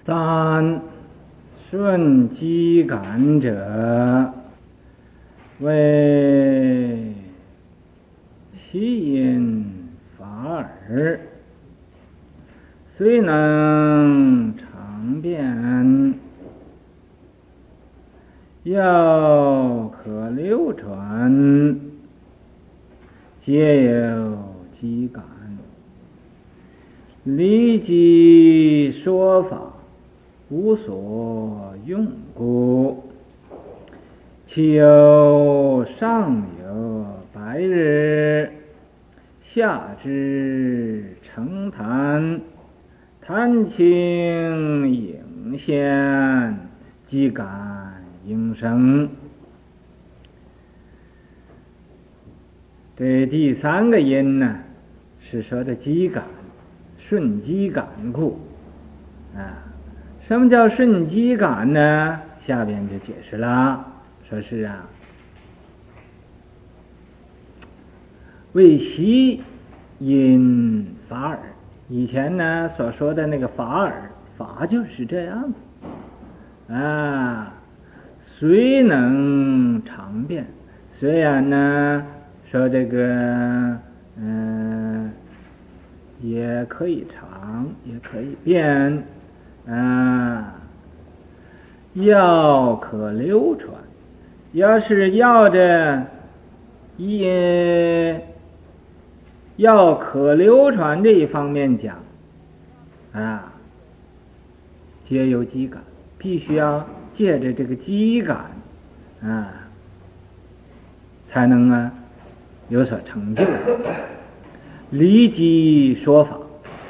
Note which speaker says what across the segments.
Speaker 1: 三顺机感者，为其因法耳，虽能常变，要可流传，皆有机感。离机说法，无所用故，其有上有白日，下之澄潭，潭清影现，机感应生。这第三个因呢，是说的机感，顺机感故啊。什么叫顺机感呢？下边就解释了，说是为习因法耳。以前呢所说的那个法耳，法就是这样虽能常变，虽然呢说这个也可以常，也可以变要可流传。要是要着要可流传这一方面讲皆有机感，必须要借着这个机感才能有所成就。离机说法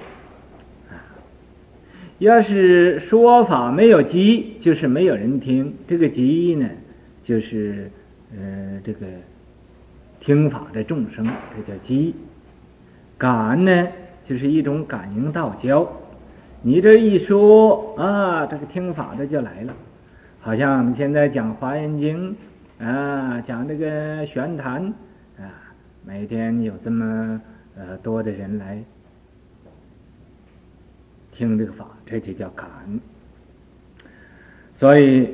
Speaker 1: 要是说法没有机，就是没有人听。这个机呢，就是这个听法的众生，这叫机。感呢，就是一种感应道交。你这一说这个听法的就来了。好像我们现在讲华严经讲这个玄坛每天有这么多的人来听这个法，这就叫感。所以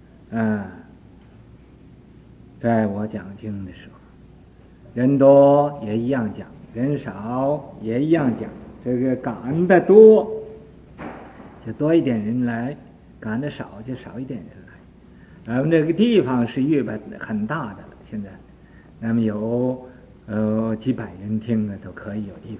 Speaker 1: 在我讲经的时候，人多也一样讲，人少也一样讲。这个感的多就多一点人来，感的少就少一点人来。我们这个地方是越办很大的了，现在那么有几百人听的都可以有地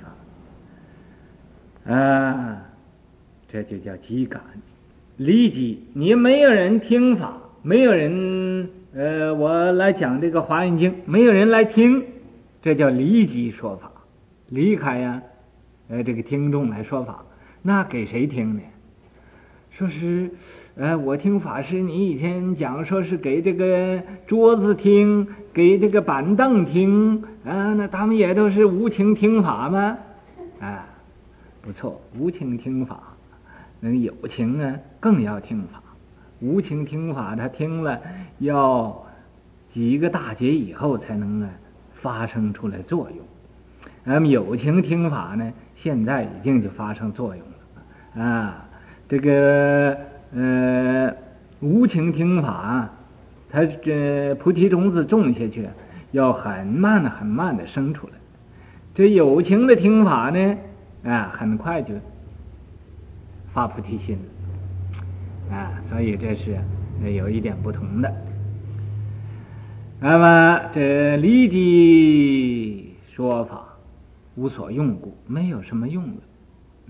Speaker 1: 方这就叫机感。离机，你没有人听法，没有人我来讲这个华严经，没有人来听，这叫离机说法。离开这个听众来说法，那给谁听呢？说是我听法师你以前讲说是给这个桌子听，给这个板凳听那他们也都是无情听法吗？不错，无情听法。那有情更要听法。无情听法他听了要几个大劫以后才能发生出来作用。那么有情听法呢，现在已经就发生作用了这个无情听法它这菩提种子种下去要很慢的生出来。这有情的听法呢很快就发菩提心所以这是有一点不同的。那么这离机说法无所用故，没有什么用的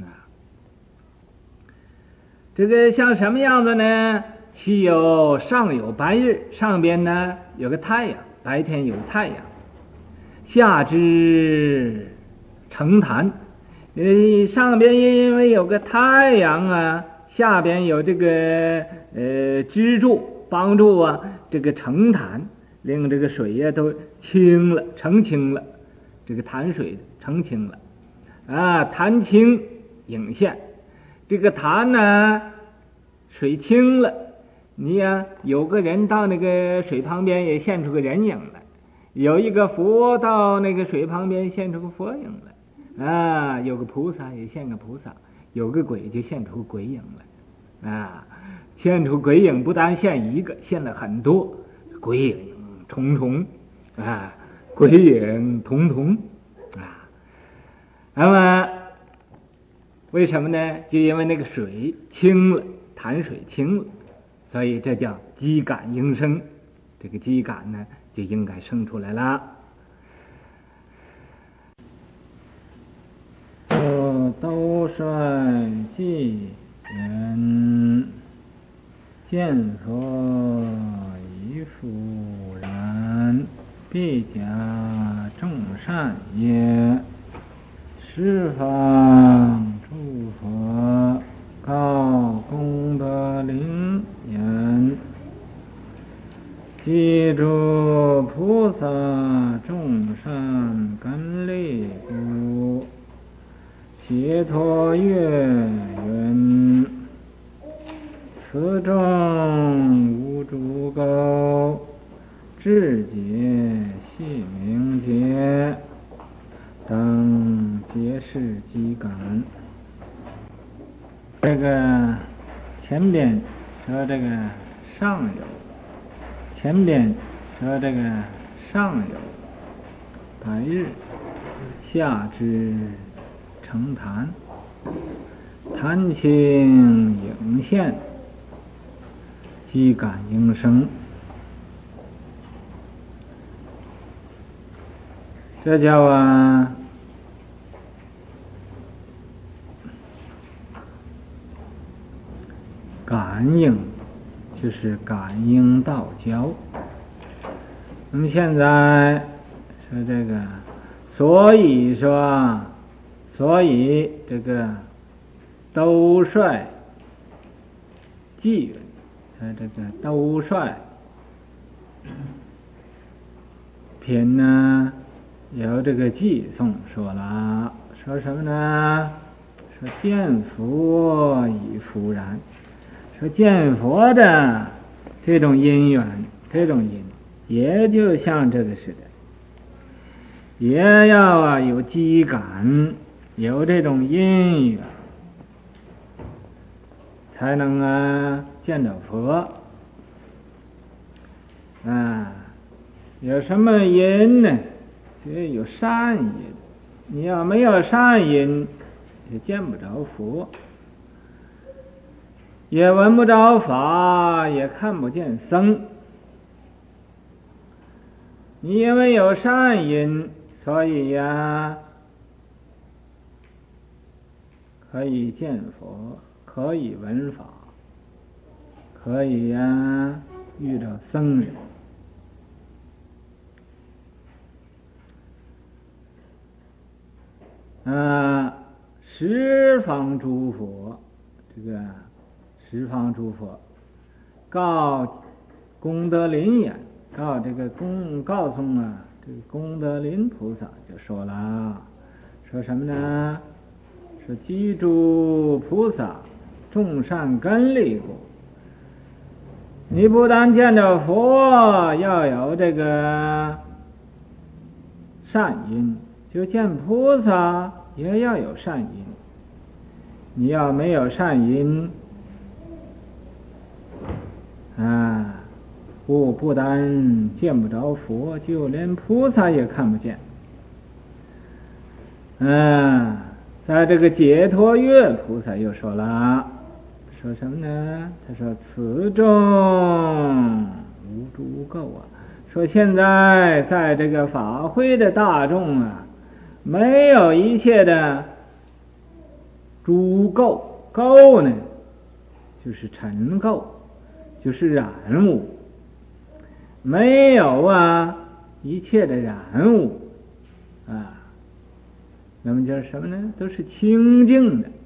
Speaker 1: 这个像什么样子呢？其有上有白日，上边呢有个太阳，白天有太阳，下之澄潭。上边因为有个太阳下边有这个支柱帮助这个澄潭，令这个水都清了，澄清了，这个潭水澄清了潭清影现。这个潭呢水清了，你有个人到那个水旁边也现出个人影来，有一个佛到那个水旁边现出个佛影来有个菩萨也现个菩萨，有个鬼就现出个鬼影来啊，现出鬼影不但现一个，现了很多，鬼影重重啊，鬼影统统啊。那么为什么呢？就因为那个水清了，潭水清了，所以这叫鸡感应生。这个鸡感呢，就应该生出来了。兜率纪元，见佛以复然，必假众善也。十方诸佛告功德林言，记住菩萨众善根力故，解脱月云，此中无诸垢，智解细明解，等皆是机感。这个前边说这个上有，前边说这个上有白日，下之澄潭，潭清影现，机感应生。这叫感应，就是感应道交。那么现在说这个，所以这个兜率纪元，这个兜率篇呢，有这个偈颂说了，说什么呢？说见佛已复然，说见佛的这种因缘，这种因也就像这个似的，也要有机感，有这种因缘，才能见着佛啊。有什么因呢？就有善因。你要没有善因，就见不着佛，也闻不着法，也看不见僧。你因为有善因，所以可以见佛，可以闻法，可以遇到僧人。十方诸佛，这个十方诸佛告功德林言，告诉这个功德林菩萨就说了，说什么呢？说记住菩萨众善根力故，你不但见着佛，要有这个善因，就见菩萨也要有善因。你要没有善因不但见不着佛，就连菩萨也看不见。在这个解脱月菩萨又说了，说什么呢？他说此中无诸垢说现在在这个法会的大众没有一切的诸垢，垢呢就是尘垢，就是染污，没有一切的染污那么就是什么呢？都是清净的。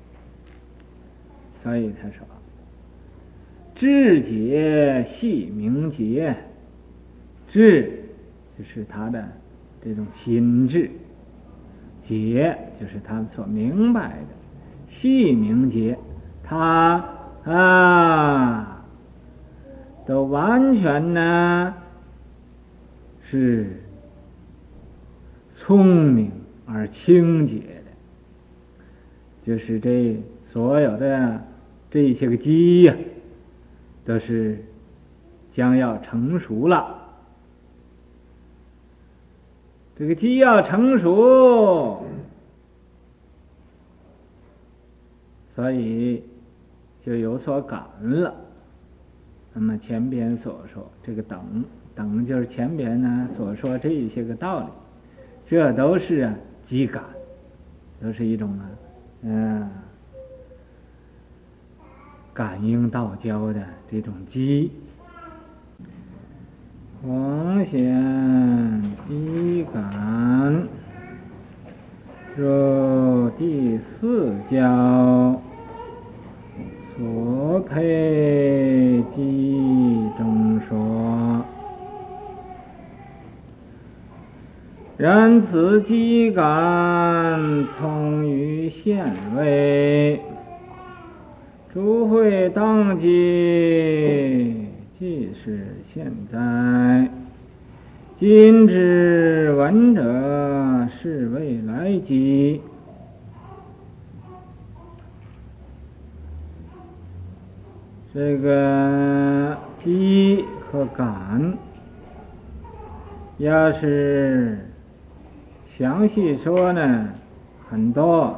Speaker 1: 所以他说智解细明解，智就是他的这种心智，解就是他们所明白的，细明解他都完全是聪明而清洁的，就是这所有的这些个鸡呀，都是将要成熟了。这个鸡要成熟，所以就有所感了。那么前边所说这个等就是前边呢所说这些个道理，这都是鸡感，都是一种感应道交的这种鸡。黄显鸡感入第四教所配鸡中说，然此鸡感通于现位，诸会当机，即是现在。今之闻者，是未来机。这个机和感，要是详细说呢，很多。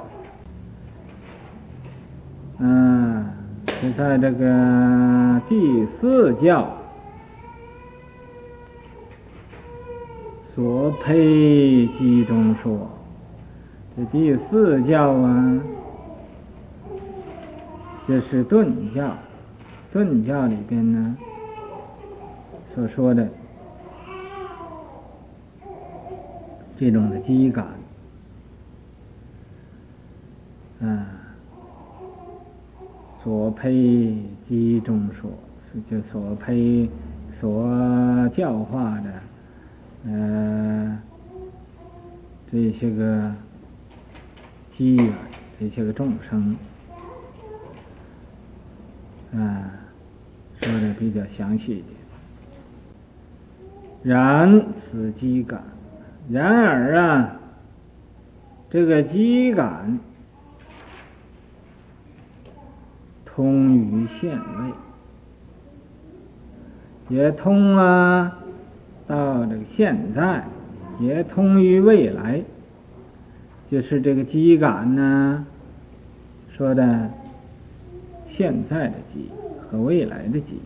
Speaker 1: 是在这个第四教所配机中说。这第四教就是顿教，顿教里边呢所说的这种的机感，所配机中说，就所配所教化的这些个机缘，这些个众生，说的比较详细一点。然此机感，然而这个机感通于现位，也通到这个现在，也通于未来。就是这个机感呢，说的现在的机和未来的机。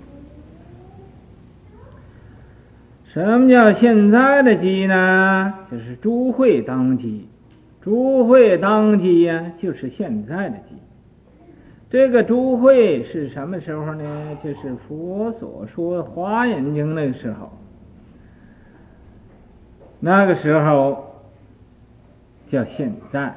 Speaker 1: 什么叫现在的机呢？就是诸会当机，诸会当机呀，就是现在的机。这个诸会是什么时候呢？就是佛所说华严经那个时候，那个时候叫现在，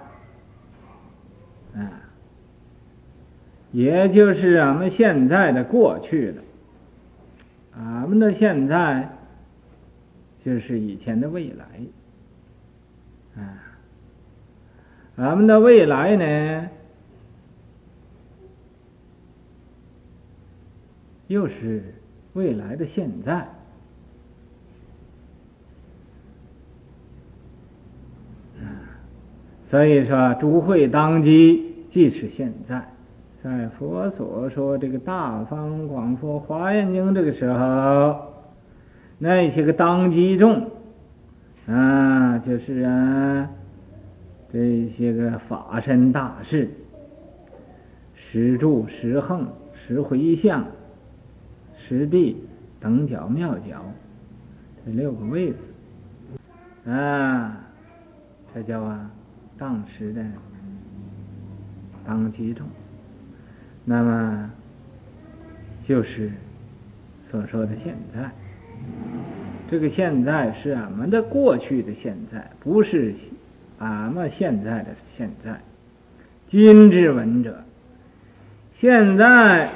Speaker 1: 也就是俺们现在的过去了。俺们的现在就是以前的未来，俺们的未来呢，又是未来的现在。所以说诸会当机，即是现在。在佛所说这个大方广佛华严经这个时候，那些个当机众就是这些个法身大士、十住、十横、十回向、十地、等觉、妙觉，这6个位子这叫当时的当机众。那么就是所说的现在，这个现在是俺们的过去的现在，不是俺们现在的现在。今之闻者，现在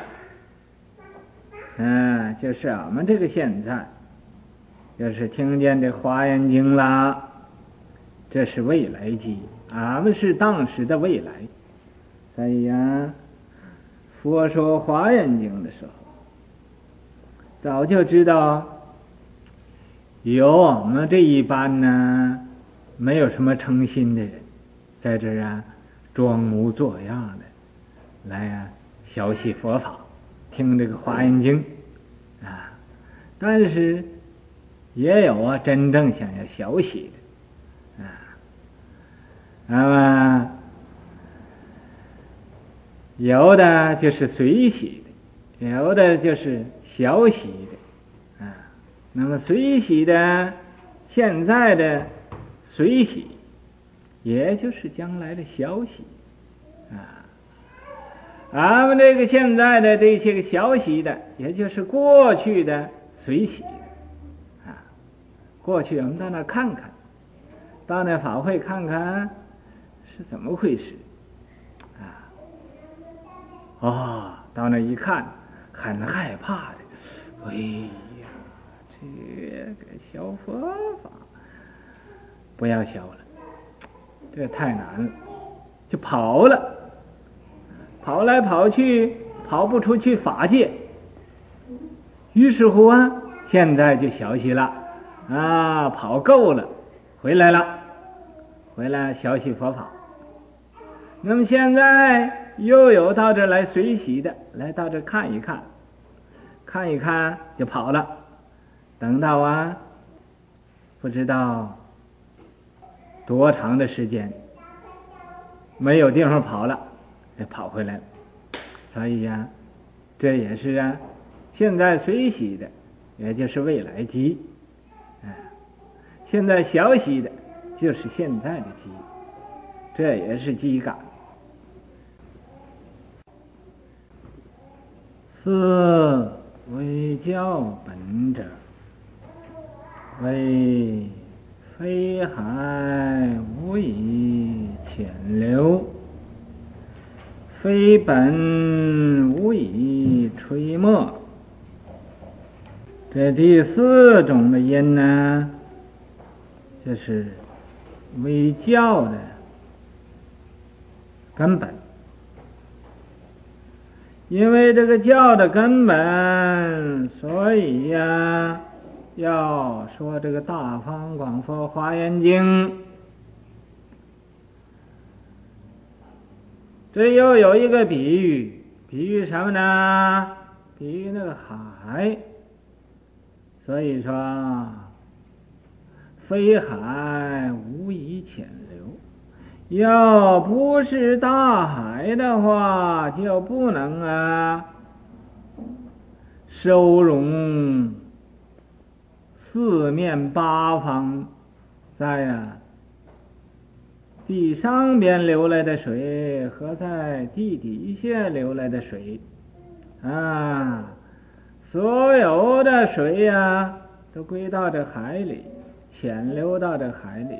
Speaker 1: 就是俺们这个现在，就是听见这华严经啦，这是未来机，俺们是当时的未来。所以佛说华严经的时候，早就知道有我们这一般呢没有什么诚心的人，在这装模作样的来学习佛法，听这个华严经啊，但是也有真正想要学习的那么有的就是随喜的，有的就是学习的那么随喜的，现在的随喜，也就是将来的学习俺们这个现在的这些个学习的，也就是过去的随喜的过去我们到那看看，到那法会看看是怎么回事到那一看很害怕的，哎呀，这个学佛法不要学了，这太难了，就跑了，跑来跑去跑不出去法界，于是乎现在就学习了跑够了，回来学习佛法。那么现在又有到这来随喜的，来到这看一看就跑了，等到不知道多长的时间没有地方跑了，就跑回来了。所以这也是现在随喜的，也就是未来机现在学习的就是现在的机，这也是机感。四为教本者，为非海无以潜流，非本无以吹没。这第四种的因呢，就是为教的根本。因为这个教的根本，所以要说这个大方广佛华严经。这又有一个比喻，比喻什么呢？比喻那个海。所以说非海无以潜流，要不是大海的话，就不能收容四面八方在地上边流来的水和在地底下流来的水所有的水都归到这海里，潜流到这海里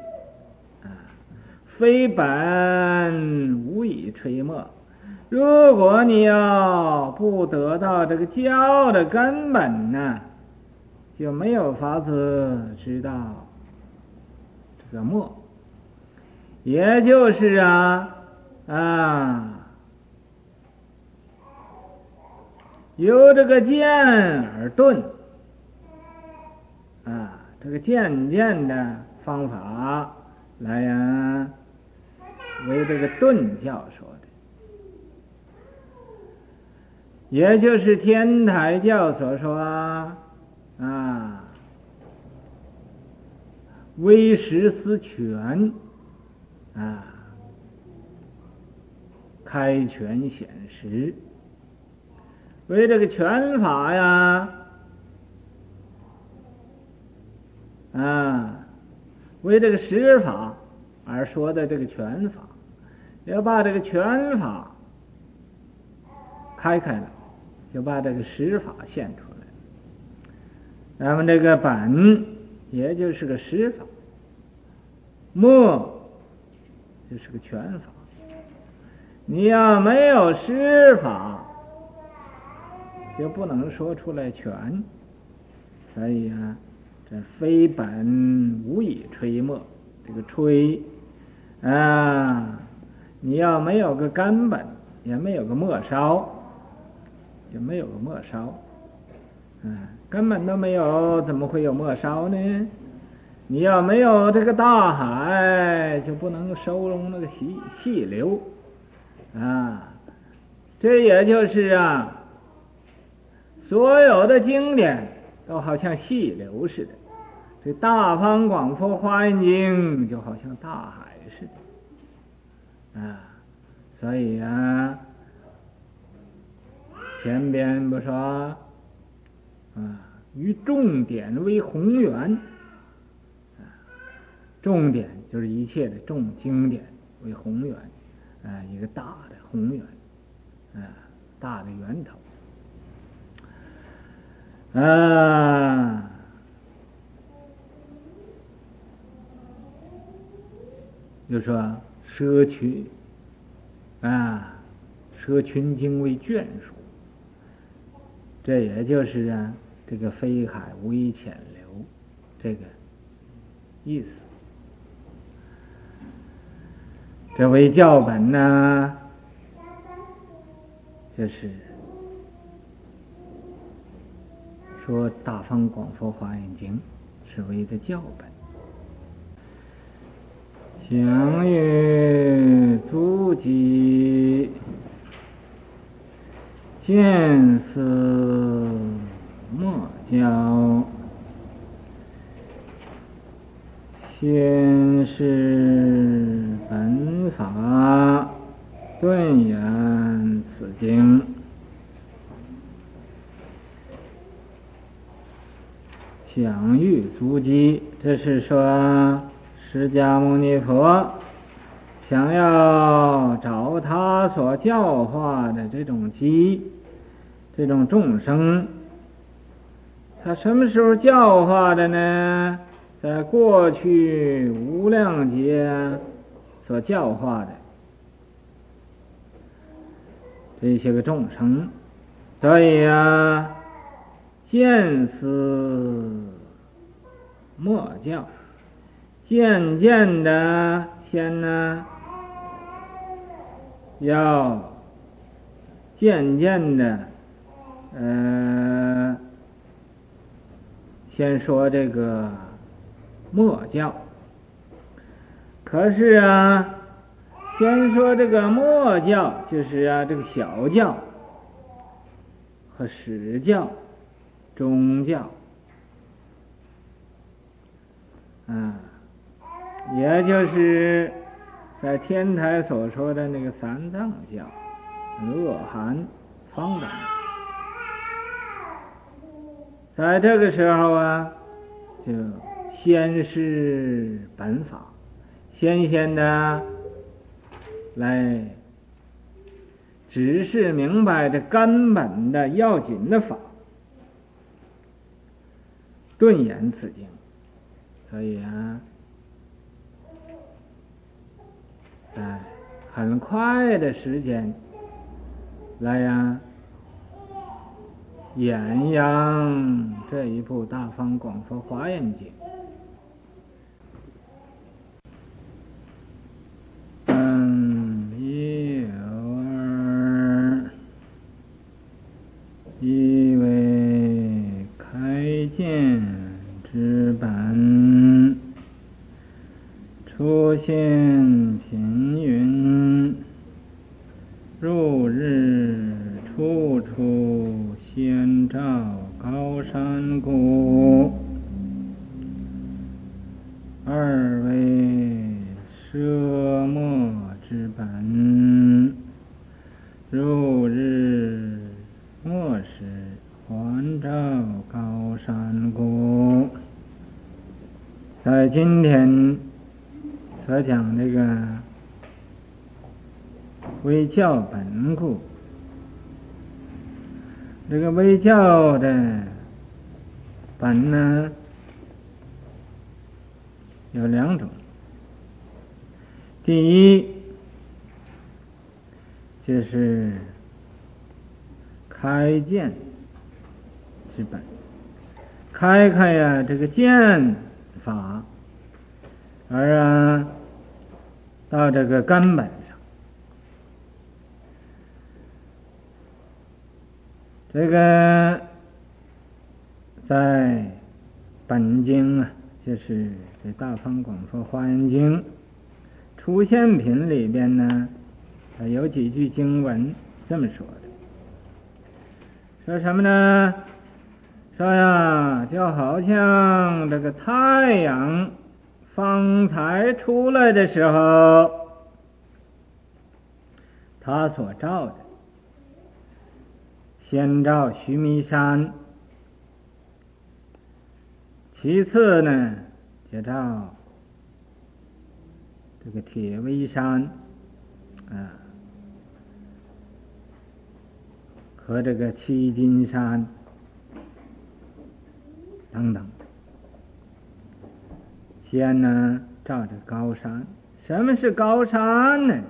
Speaker 1: 非本无以吹没。如果你要不得到这个教的根本呢，就没有法子知道这个没，也就是由这个见而顿这个渐渐的方法来为这个顿教说的，也就是天台教所说为实思权开权显实，为这个权法为这个实法而说的这个权法，要把这个权法开了，就把这个实法现出来。那么这个本也就是个实法，末就是个权法。你要没有实法，就不能说出来权。所以这非本无以吹没，这个吹你要没有个根本，也没有个末梢，就没有个末梢根本都没有，怎么会有末梢呢？你要没有这个大海，就不能收容那个细流这也就是所有的经典都好像细流似的，这大方广佛华严经就好像大海似的所以前边不说于重点为宏源重点就是一切的重经典为宏源一个大的宏源大的源头就说摄取摄群经为眷属，这也就是这个非海无以潜流这个意思。这为教本呢，就是说大方广佛华严经是为的教本。详阅足迹，见思莫教，先是本法，顿言此经。详阅足迹，这是说释迦牟尼佛想要找他所教化的这种这种众生，他什么时候教化的呢？在过去无量劫所教化的这些个众生，所以见思莫教，渐渐的先要渐渐的先说这个末教，可是先说这个末教就是这个小教和始教中教也就是在天台所说的那个三藏教阿含方等，在这个时候就先是本法，先的来指示明白这根本的要紧的法，顿言此经。所以在很快的时间来演扬这一部大方广佛华严经。一为开见之本，出现频云，入日处处先照高山谷。二为奢摩之本，入日末时还照高山谷。在今天所讲这个为教本故，这个为教的本呢有两种。第一就是开见之本，开这个见法，而到这个根本上。这个在本经就是这大方广佛华严经出现品里边呢，有几句经文这么说的。说什么呢？说呀，就好像这个太阳方才出来的时候，它所照的，先照须弥山，其次呢就照这个铁围山和这个七金山等等。先呢照着高山。什么是高山呢？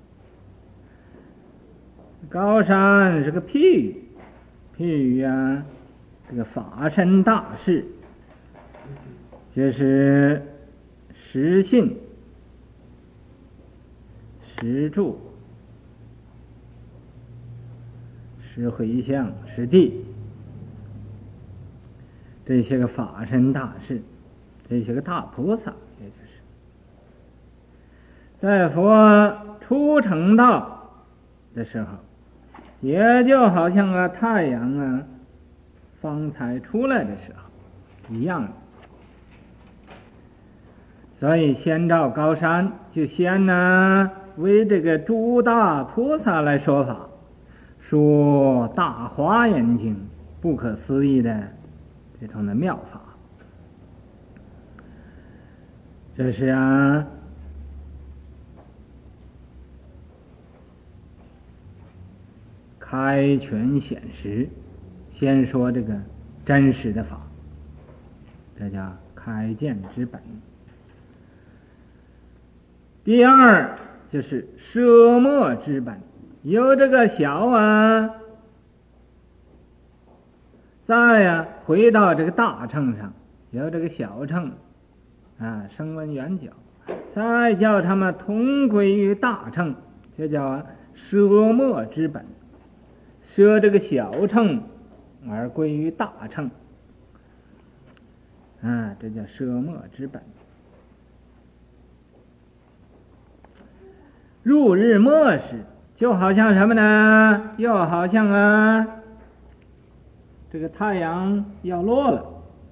Speaker 1: 高山是个譬喻，譬喻啊，这个法身大事，就是实信、实住、实回向、实地，这些个法身大事，这些个大菩萨，也就是在佛初成道的时候，也就好像啊太阳啊方才出来的时候一样的。所以先照高山，就先呢为这个诸大菩萨来说法，说大华严经不可思议的这种的妙法。这是啊开权显实，先说这个真实的法，这叫开见之本。第二就是奢末之本，由这个小啊，再呀回到这个大乘上，由这个小乘啊声闻缘觉，再叫他们同归于大乘，这叫奢末之本。奢这个小乘而归于大乘这叫奢末之本。入日末时，就好像什么呢？又好像啊这个太阳要落了，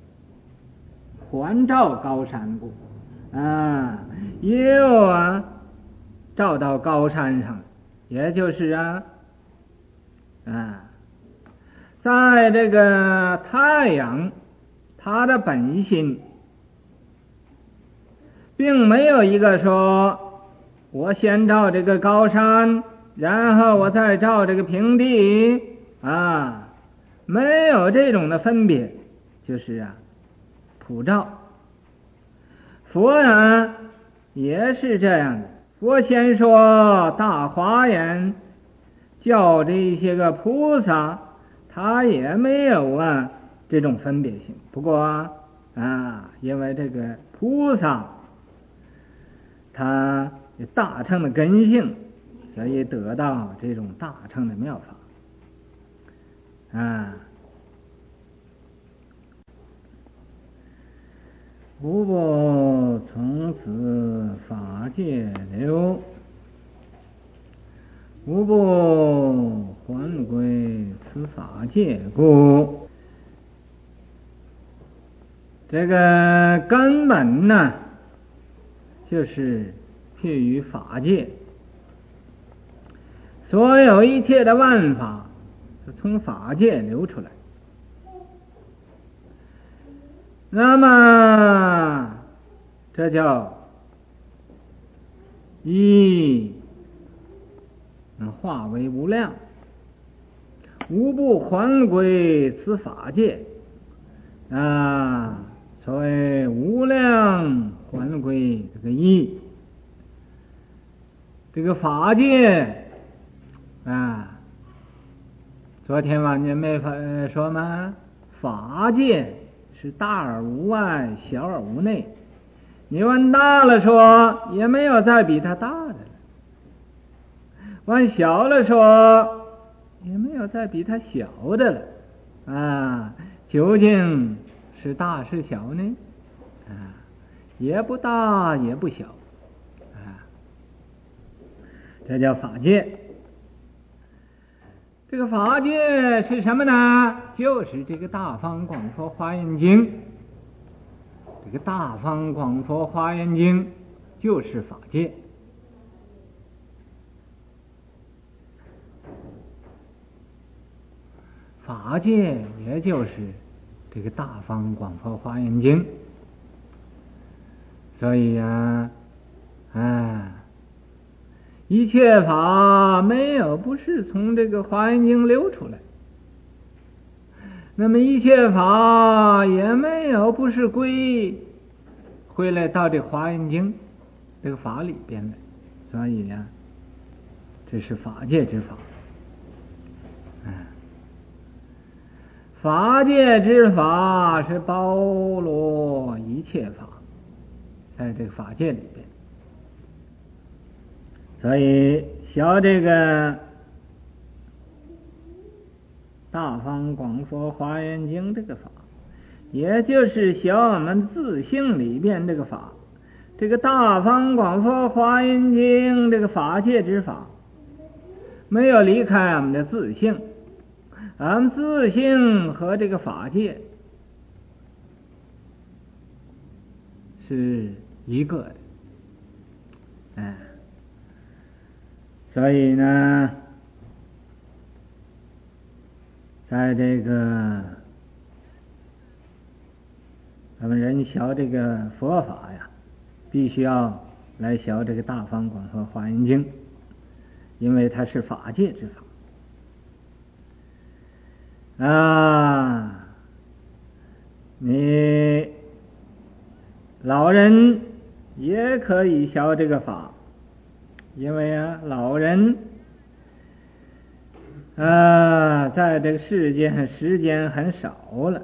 Speaker 1: 环照高山部又照到高山上，也就是在这个太阳它的本心并没有一个说我先照这个高山，然后我再照这个平地没有这种的分别，就是普照。佛也是这样的，佛先说大华严，叫这些个菩萨，他也没有这种分别性。不过因为这个菩萨他有大乘的根性，所以得到这种大乘的妙法无不从此法界流，无不还归此法界故。这个根本呢，就是譬喻法界，所有一切的万法是从法界流出来。那么这叫一能化为无量，无不还归此法界所谓无量还归这个一，这个法界昨天晚间没说吗？法界是大而无外，小而无内。你往大了说，也没有再比它大的了；往小了说，也没有再比它小的了。究竟是大是小呢？也不大也不小这叫法界。 这个法界是什么呢？就是这个大方广佛华严经。这个大方广佛华严经就是法界。法界也就是这个大方广佛华严经。所以呀，一切法没有不是从这个华严经流出来，那么一切法也没有不是回来到这华严经这个法里边来。所以呀，这是法界之法。法界之法是包罗一切法，在这个法界里边。所以学这个大方广佛华严经这个法，也就是学我们自性里边这个法。这个大方广佛华严经这个法界之法，没有离开俺们的自性，俺们自性和这个法界是一个的。所以呢，在这个咱们人学这个佛法呀，必须要来学这个大方广佛华严经，因为它是法界之法。你老人也可以学这个法，因为老人在这个世界上时间很少了，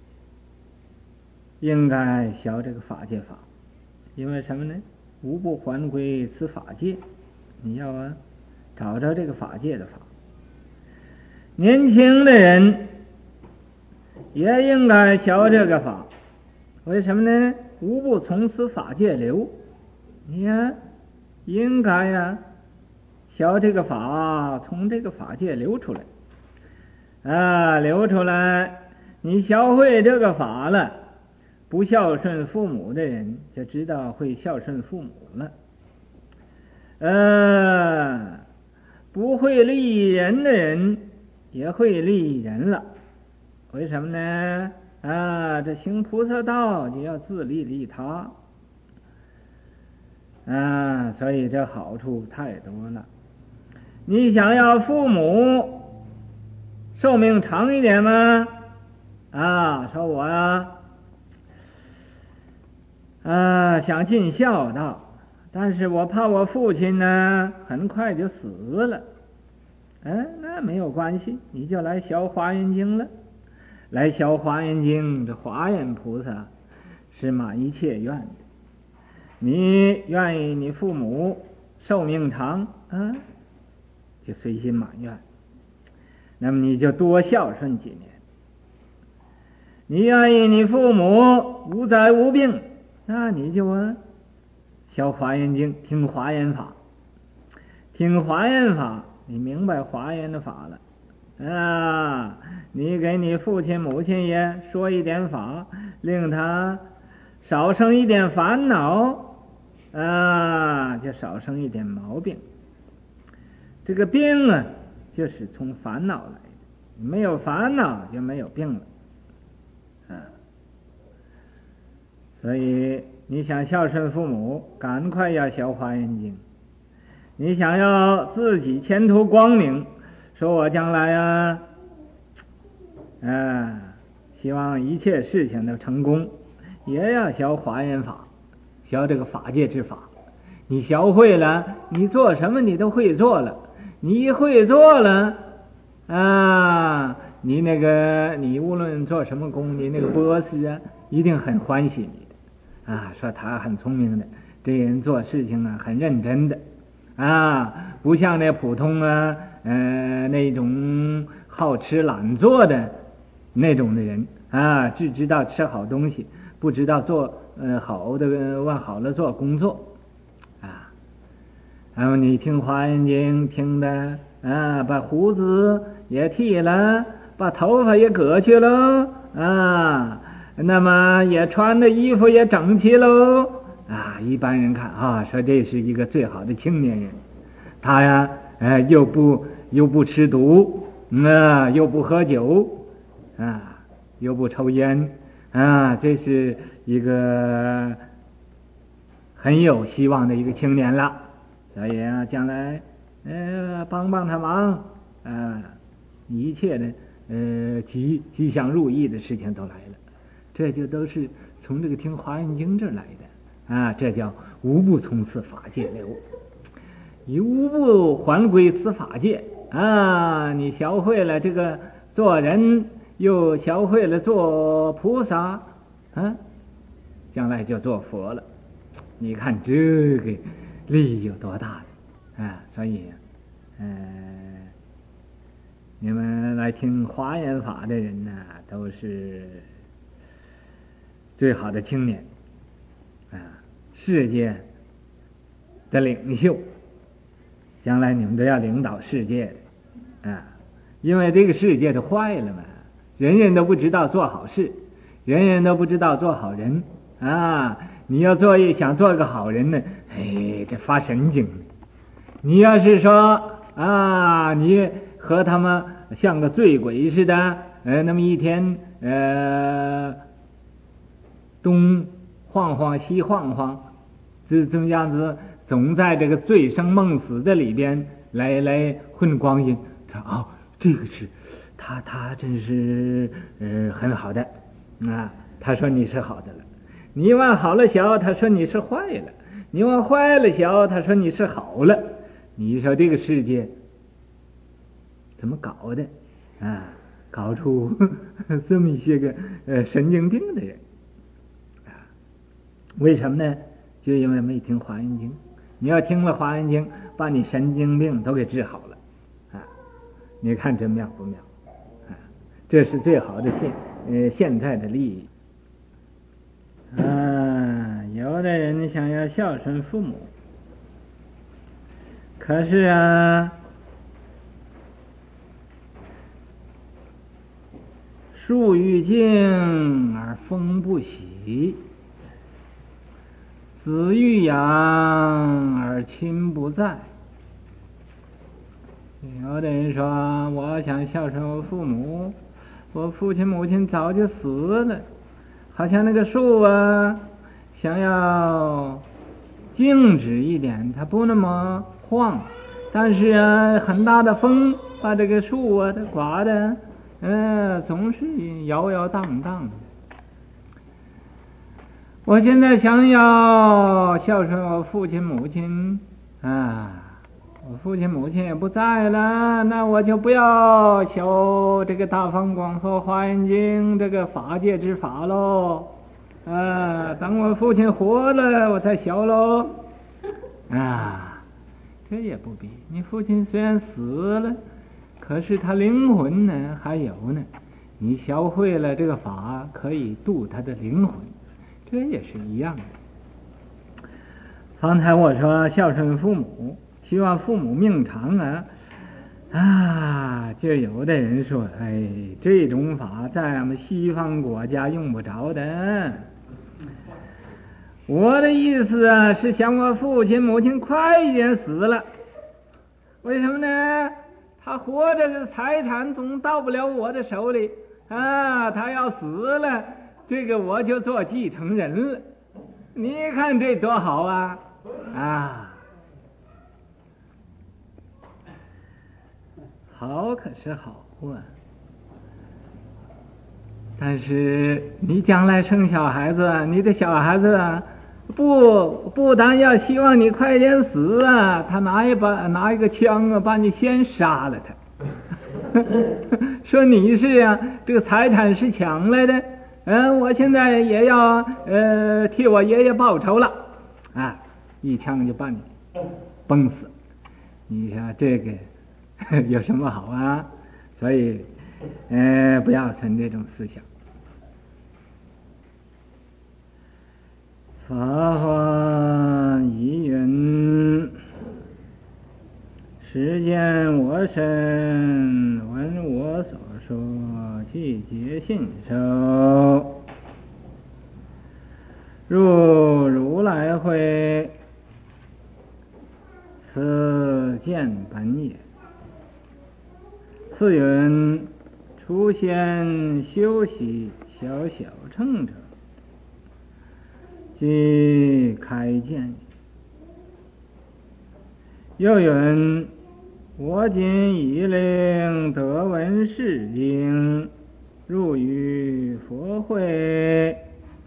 Speaker 1: 应该学这个法界法。因为什么呢？无不还归此法界，你要找着这个法界的法。年轻的人也应该学这个法，为什么呢？无不从此法界流。你应该学这个法，从这个法界流出来。流出来，你学会这个法了，不孝顺父母的人就知道会孝顺父母了。不会利人的人也会利人了。为什么呢？这行菩萨道就要自利利他。所以这好处太多了。你想要父母寿命长一点吗？说我想尽孝道，但是我怕我父亲呢很快就死了。那没有关系，你就来学华严经了。来学华严经，这华严菩萨是满一切愿的。你愿意你父母寿命长，就随心满愿，那么你就多孝顺几年。你愿意你父母无灾无病，那你就学华严经，听华严法。听华严法，你明白华严的法了。你给你父亲母亲也说一点法，令他少生一点烦恼，就少生一点毛病。这个病就是从烦恼来的，没有烦恼就没有病了。所以你想孝顺父母，赶快要学华严经。你想要自己前途光明，说我将来希望一切事情都成功，也要学华严法，学这个法界之法。你学会了，你做什么你都会做了。你一会做了你无论做什么工，你那个 boss 一定很欢喜你的说他很聪明的，这人做事情很认真的不像那普通那种好吃懒做的那种的人只知道吃好东西，不知道做往好了做工作然后你听华严经听的把胡子也剃了，把头发也割去喽啊，那么也穿的衣服也整齐喽啊。一般人看啊，说这是一个最好的青年人，他呀，又不吃毒，又不喝酒啊，又不抽烟啊，这是一个很有希望的一个青年了。所以啊，将来帮帮他忙啊，一切的吉祥如意的事情都来了。这就都是从这个听华严经这儿来的啊，这叫无不从此法界流，以无不还归此法界啊。你学会了这个做人，又学会了做菩萨啊，将来就做佛了。你看这个利益有多大啊！所以你们来听华严法的人呢，都是最好的青年啊，世界的领袖，将来你们都要领导世界的啊！因为这个世界都坏了嘛，人人都不知道做好事，人人都不知道做好人啊！你要想做一个好人呢，这发神经。你要是说啊，你和他们像个醉鬼似的，那么一天东晃晃西晃晃，这么样子，总在这个醉生梦死的里边来混光阴。他这个是他真是很好的啊，他说你是好的了。你往好了想，他说你是坏了；你往坏了想，他说你是好了。你说这个世界怎么搞的啊？搞出这么一些个神经病的人啊？为什么呢？就因为没听华严经。你要听了华严经，把你神经病都给治好了啊！你看这妙不妙啊？这是最好的现在的利益。有的人想要孝顺父母，可是啊，树欲静而风不息，子欲养而亲不在。有的人说，我想孝顺我父母，我父亲母亲早就死了，好像那个树啊，想要静止一点，它不那么晃，但是啊，很大的风把这个树啊，它刮的总是摇摇荡荡。我现在想要孝顺我父亲母亲啊，我父亲母亲也不在了，那我就不要修这个大放光和华严经这个法界之法喽啊，等我父亲活了我再修喽啊。这也不必，你父亲虽然死了，可是他灵魂呢还有呢，你学会了这个法可以度他的灵魂，这也是一样的。方才我说孝顺父母，希望父母命长就有的人说，这种法在俺们西方国家用不着的。我的意思是想我父亲母亲快一点死了，为什么呢？他活着的财产总到不了我的手里他要死了，这个我就做继承人了。你看这多好好可是好但是你将来生小孩子，你的小孩子不但要希望你快点死他拿一个枪把你先杀了他说你是这个财产是抢来的我现在也要替我爷爷报仇了一枪就把你崩死。你说这个有什么好所以不要存这种思想。法华疑云， 时见我身，闻我所说，即皆信受。入如来会，此见本也。次云：初先修习小小乘者，即开见。又云：我今已令得闻是经，入于佛会，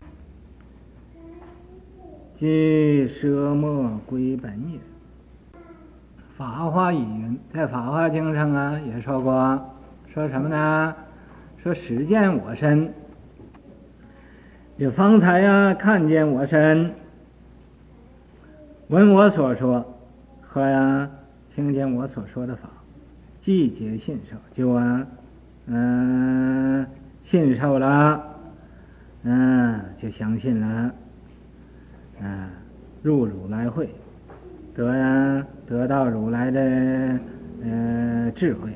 Speaker 1: 即舍没归本也。法华语云，在法华经上啊也说过，说什么呢？说实见我身，就方才啊看见我身，闻我所说，和呀听见我所说的法，即皆信受，就信受了，就相信了，入如来会，得到如来的智慧，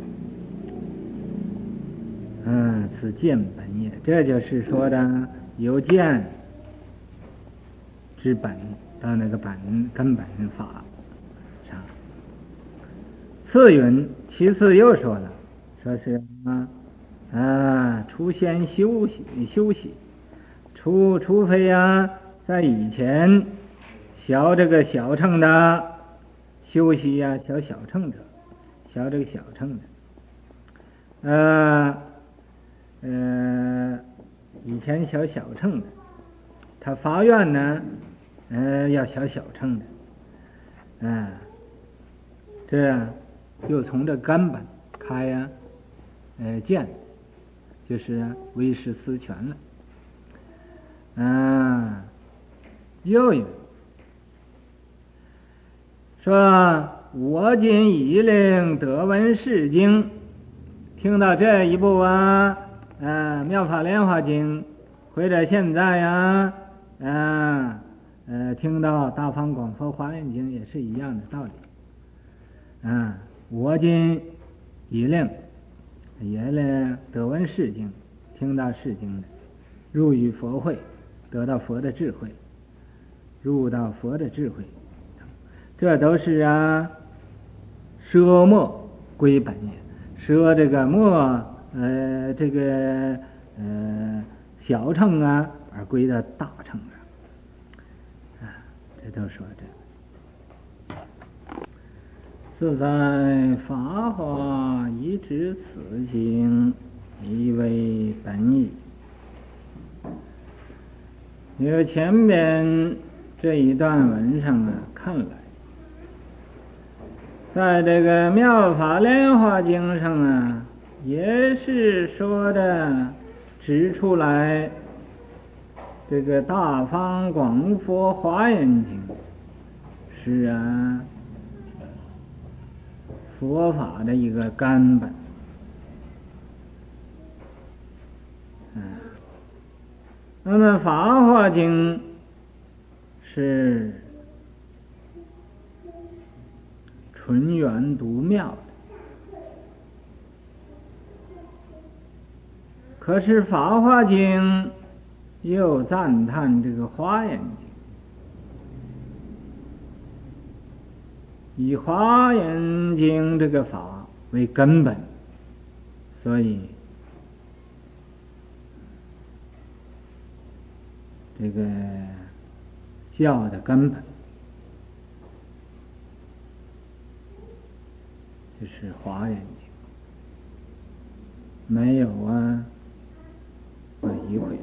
Speaker 1: 此见本也。这就是说的由见之本到那个根本法上。次云，其次又说了，说是初先修习，除非在以前学这个小乘的修习学小乘者，学这个小乘的，以前学小乘的，他发愿呢，要学小乘的，这又从这根本开见，就是唯识思权了。又有说，我今已令得闻是经，听到这一部妙法莲华经，或者现在听到大方广佛华严经也是一样的道理。我今已令也令得闻是经，听到是经的，入于佛会，得到佛的智慧，入到佛的智慧，这都是舍没归本也。舍这个没这个小乘而归到大乘上，这都说这。自在法华以知此经，以为本意。由前边这一段文上看来，在这个妙法莲华经上也是说的指出来，这个大方广佛华严经是佛法的一个根本。那么法华经是纯圆独妙的，可是法华经又赞叹这个华严经，以华严经这个法为根本，所以这个教的根本就是华严经，没有不一会。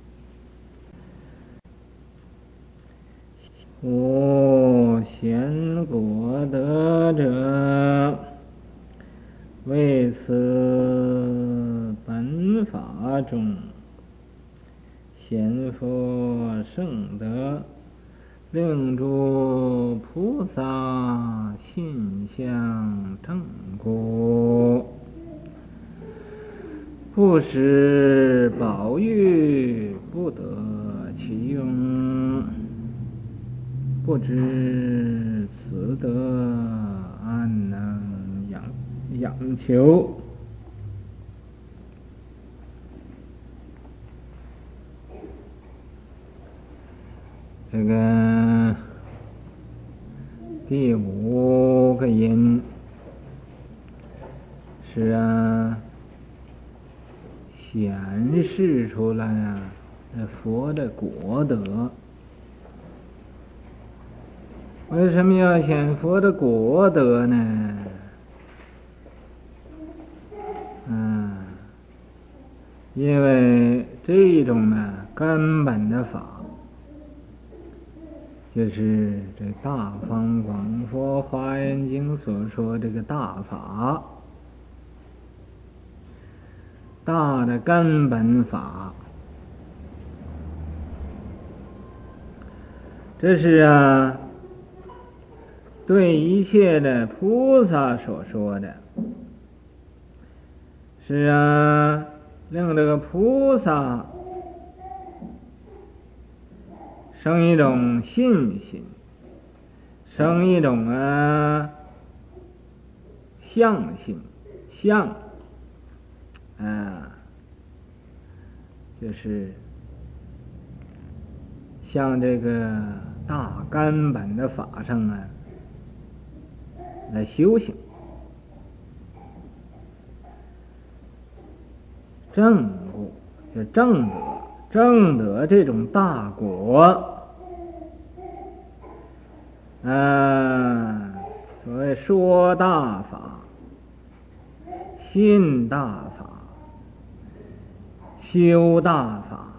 Speaker 1: 无贤果德者，为此本法中贤佛圣德，令诸菩萨信向正果，不使宝玉不得其用，不知此德安能讲求。这个第五个因是显示出来佛的果德。为什么要显佛的果德呢？因为这种根本的法，就是这《大方广佛华严经》所说这个大法，大的根本法，这是对一切的菩萨所说的，是令这个菩萨生一种信心，生一种相信，就是像这个大根本的法上来修行。正果就正得这种大果，所谓说大法、信大法、修大法、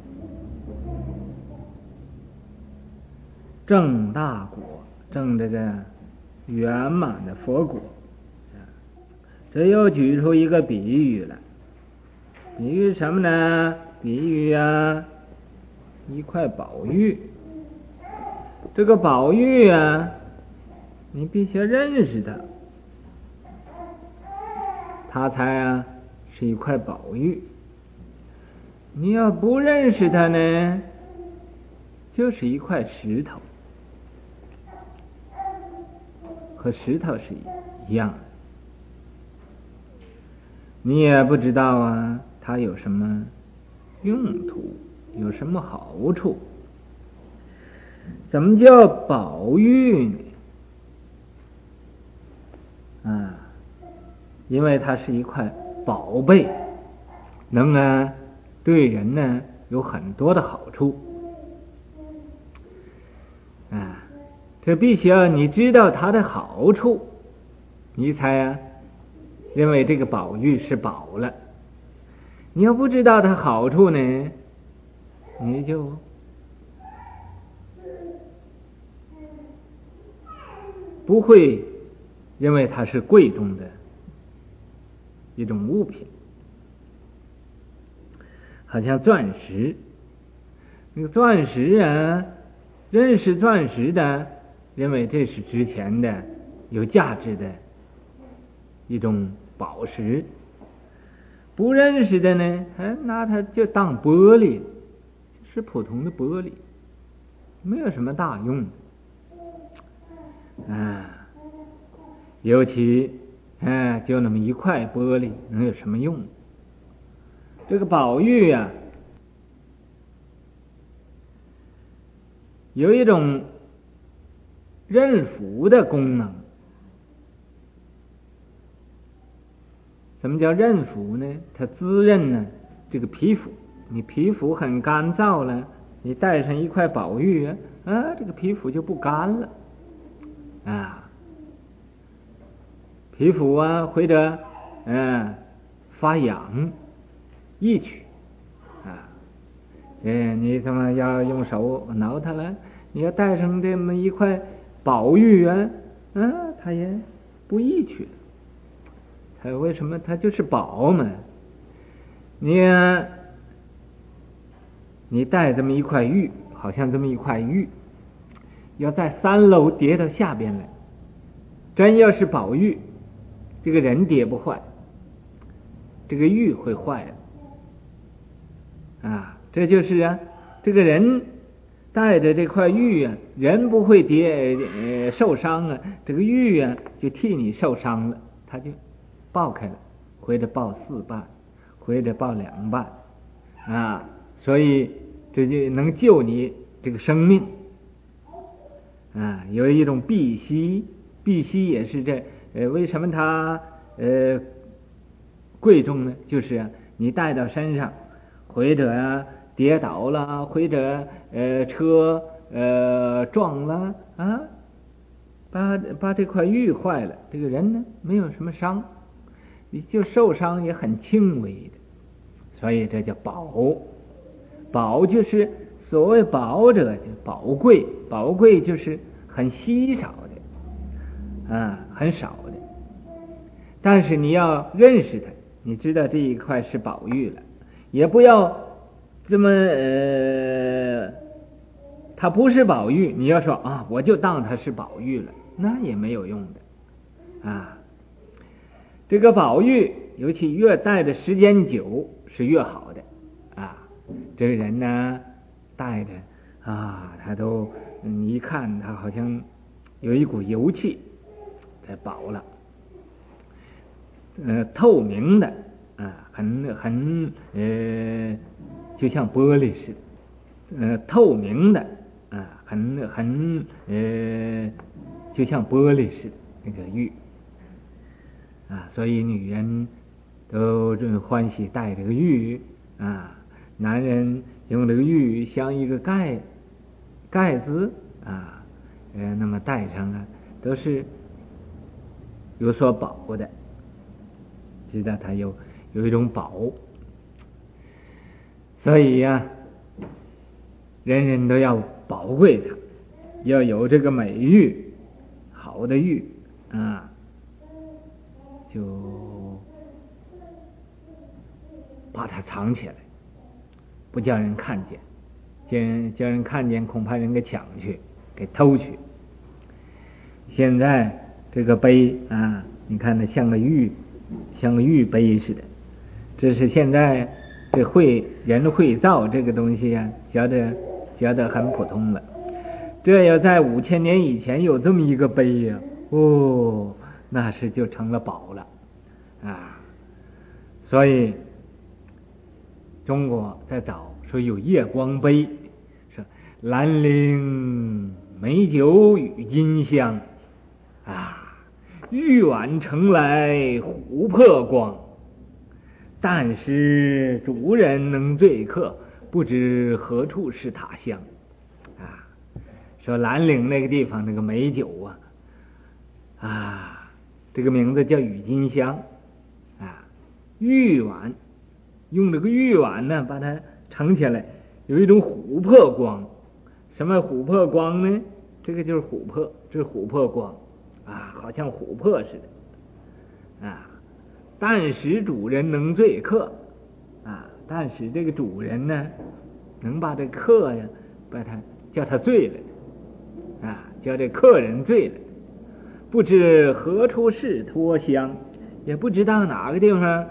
Speaker 1: 正大果，正这个圆满的佛果。这又举出一个比喻来，比喻什么呢？比喻一块宝玉。这个宝玉你必须要认识它，它才是一块宝玉。你要不认识它呢，就是一块石头，和石头是一样的。你也不知道它有什么用途，有什么好处。怎么叫宝玉呢？因为它是一块宝贝，能对人有很多的好处。这必须要你知道它的好处，你才认为这个宝玉是宝了。你要不知道它好处呢，你就不会认为它是贵重的一种物品。好像钻石，那个钻石认识钻石的认为这是值钱的、有价值的一种宝石，不认识的呢，拿它就当玻璃，是普通的玻璃，没有什么大用。尤其就那么一块玻璃，能有什么用？这个宝玉有一种认福的功能。什么叫认福呢？它滋润这个皮肤，你皮肤很干燥了，你带上一块宝玉这个皮肤就不干了皮肤或者发痒易取你怎么要用手挠它了？你要带上这么一块宝玉它也不易取。它为什么？它就是宝嘛。你带这么一块玉，好像这么一块玉，要在3楼跌到下边来，真要是宝玉，这个人跌不坏，这个玉会坏这就是这个人带着这块玉人不会受伤这个玉就替你受伤了，他就爆开了，或者爆4瓣，或者爆2瓣啊，所以这就能救你这个生命啊。有一种碧玺，碧玺也是为什么它贵重呢？就是你带到身上，或者跌倒了，或者车撞了啊，把这块玉坏了，这个人呢没有什么伤，你就受伤也很轻微的，所以这叫宝。宝就是所谓宝者，宝贵，宝贵就是很稀少的啊，很少的。但是你要认识它，你知道这一块是宝玉了，也不要这么它不是宝玉，你要说啊，我就当它是宝玉了，那也没有用的啊。这个宝玉，尤其越戴的时间久是越好的啊。这个人呢，戴着啊，他都你一看他好像有一股油气在宝了，透明的啊，很就像玻璃似的，透明的啊，就像玻璃似的那个玉啊，所以女人都欢喜戴这个玉啊，男人用这个玉像一个盖子啊，那么戴上啊，都是有所保的，知道它有一种宝，所以呀，人人都要宝贵它，要有这个美玉，好的玉啊，就把它藏起来，不叫人看见，叫人看见恐怕人给抢去，给偷去。现在这个杯啊，你看它像个玉杯似的，这是现在这人会造这个东西啊，觉得很普通了。这要在5000年以前有这么一个杯呀，那是就成了宝了啊。所以中国在早说有夜光杯，说兰陵美酒与金香啊，玉碗盛来琥珀光，但使主人能醉客，不知何处是他乡啊。说兰陵那个地方那个美酒啊，这个名字叫郁金香啊，玉碗，用这个玉碗呢把它盛起来，有一种琥珀光。什么琥珀光呢？这个就是琥珀，这是琥珀光啊，好像琥珀似的啊。但使主人能醉客啊，但使这个主人呢能把这客呀叫他醉了啊，叫这客人醉了，不知何处是脱乡，也不知道哪个地方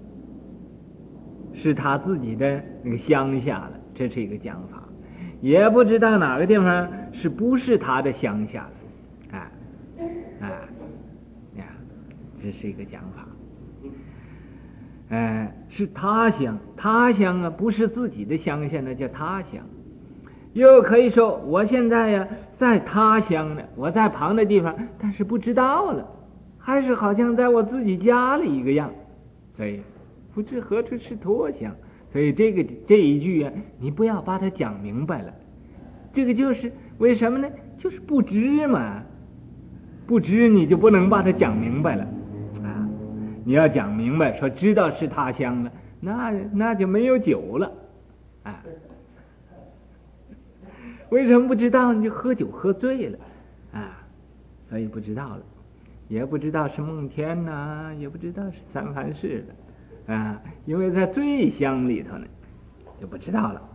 Speaker 1: 是他自己的那个乡下了，这是一个讲法，也不知道哪个地方是不是他的乡下了这是一个讲法。是他乡啊，不是自己的乡下，那叫他乡。又可以说我现在呀在他乡呢，我在旁的地方，但是不知道了，还是好像在我自己家里一个样，所以不知何处是脱乡。所以这一句啊，你不要把它讲明白了，这个就是为什么呢？就是不知嘛，不知你就不能把它讲明白了啊。你要讲明白，说知道是他乡了，那就没有酒了啊。为什么不知道？你就喝酒喝醉了啊，所以不知道了，也不知道是孟天呐，也不知道是三藩市了啊，因为在醉乡里头呢，就不知道了。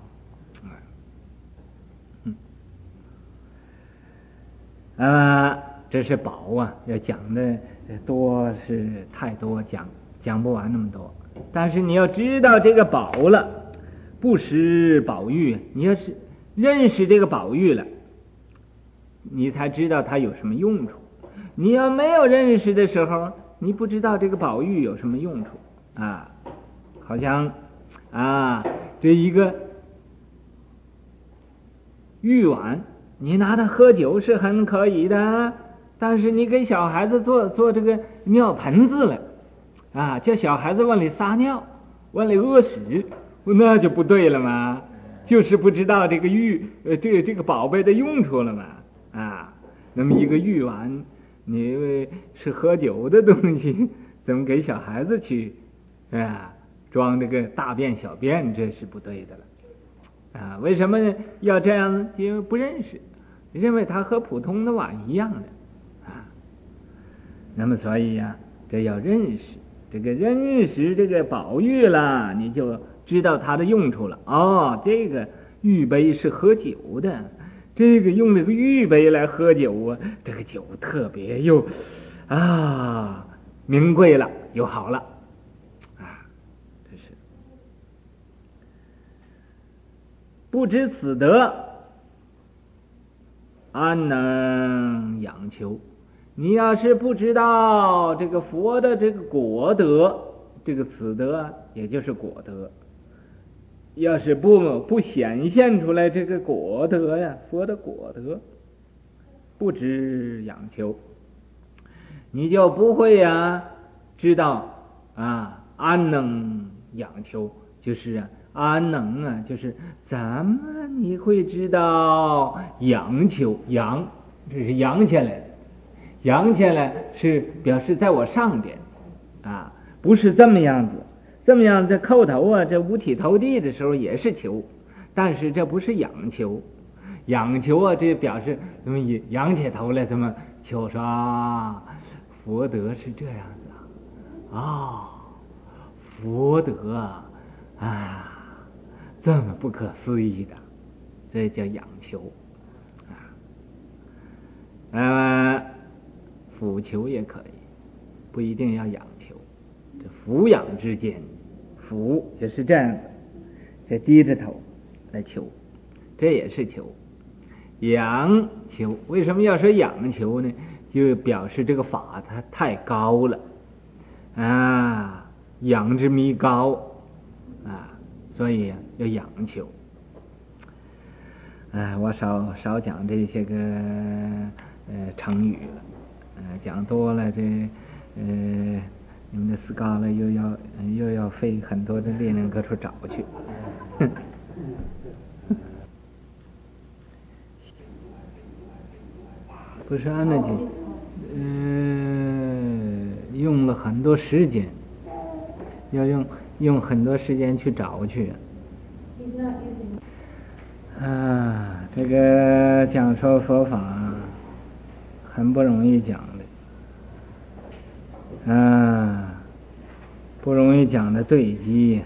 Speaker 1: 这是宝啊，要讲的多是太多，讲不完那么多。但是你要知道这个宝了，不识宝玉，你要是认识这个宝玉了，你才知道它有什么用处。你要没有认识的时候， 你不知道这个宝玉有什么用处啊？好像这一个玉碗，你拿它喝酒是很可以的，但是你给小孩子做这个尿盆子了叫小孩子往里撒尿，往里屙屎，那就不对了嘛，就是不知道这个这个宝贝的用处了嘛那么一个玉碗，你是喝酒的东西，怎么给小孩子去装这个大便小便，这是不对的了为什么要这样呢？因为不认识，认为它和普通的碗一样的那么所以这要认识，这个认识这个宝玉了，你就知道它的用处了这个玉杯是喝酒的，这个用这个玉杯来喝酒这个酒特别又名贵了又好了这是不知此德，安能养求？你要是不知道这个佛的这个果德，这个此德也就是果德，要是不显现出来这个果德佛的果德，不知养求，你就不会知道安能养求，就是安能就是怎么你会知道养求？养这是养起来的，养起来是表示在我上边不是这么样子，这么样这叩头这五体投地的时候也是求，但是这不是仰求，仰求这表示怎么仰起头来，怎么求说佛德是这样子佛德这么不可思议的，这叫仰求俯求也可以，不一定要仰求，这俯仰之间，俯就是这样子，这低着头来求，这也是求。仰求为什么要说仰求呢？就表示这个法它太高了仰之弥高所以要仰求我少讲这些个成语了讲多了这你们的思高了又要费很多的力量各处找去不是安那句用了很多时间，要用很多时间去找去这个讲说佛法很不容易讲的不容易讲的对机，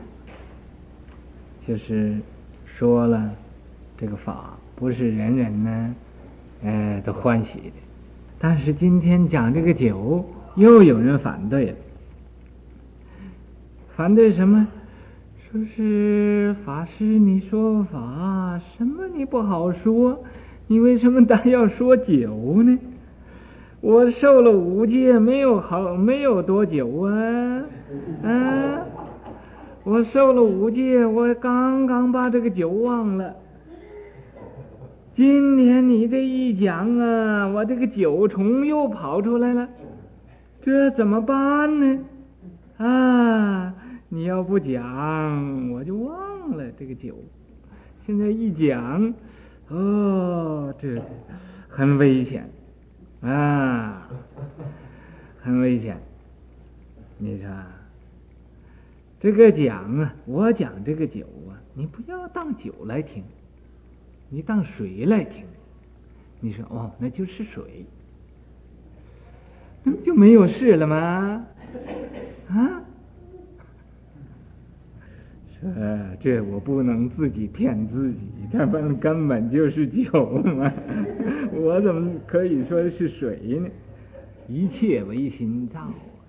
Speaker 1: 就是说了这个法不是人人呢都欢喜的，但是今天讲这个酒又有人反对了。反对什么？说是法师你说法什么你不好说，你为什么单要说酒呢？我受了5戒没有多久我受了5戒，我刚刚把这个酒忘了。今天你这一讲我这个酒虫又跑出来了，这怎么办呢？你要不讲我就忘了这个酒，现在一讲这很危险很危险。你说这个讲我讲这个酒你不要当酒来听，你当水来听。你说那就是水，那就没有事了吗？这我不能自己骗自己，他们根本就是酒嘛，我怎么可以说是水呢？一切为心造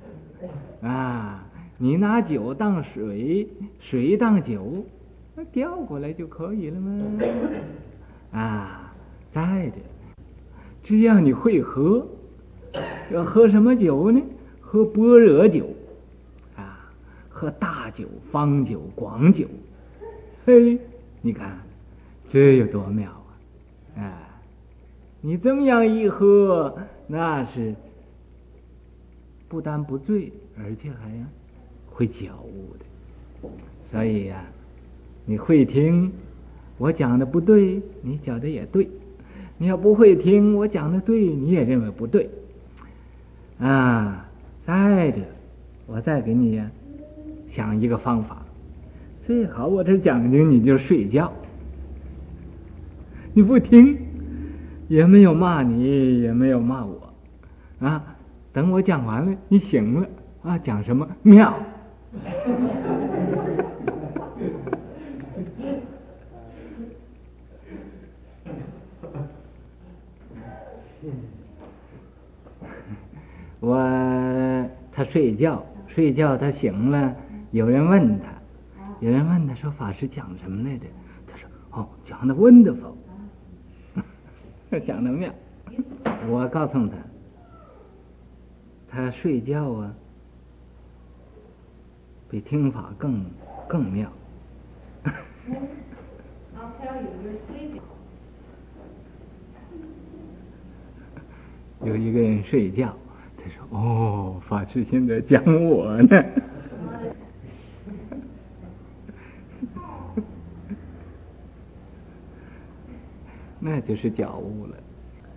Speaker 1: 你拿酒当水，水当酒，那调过来就可以了吗？再者，只要你会喝，要喝什么酒呢？ 喝般若酒啊，喝大酒、方酒、广酒，嘿，你看这有多妙啊！你这么样一喝，那是不但不醉，而且还会觉悟的。所以呀，你会听我讲的不对，你讲的也对；你要不会听我讲的对，你也认为不对啊。再者，我再给你想一个方法，最好我这讲经你就睡觉，你不听，也没有骂你，也没有骂我啊。等我讲完了，你醒了啊，讲什么妙？他睡觉他醒了，有人问他说法师讲什么来着？他说哦，讲的 wonderful， 讲的妙。我告诉他睡觉啊比听法更妙。有一个人睡觉，他说哦，法师现在讲我呢。那就是觉悟了。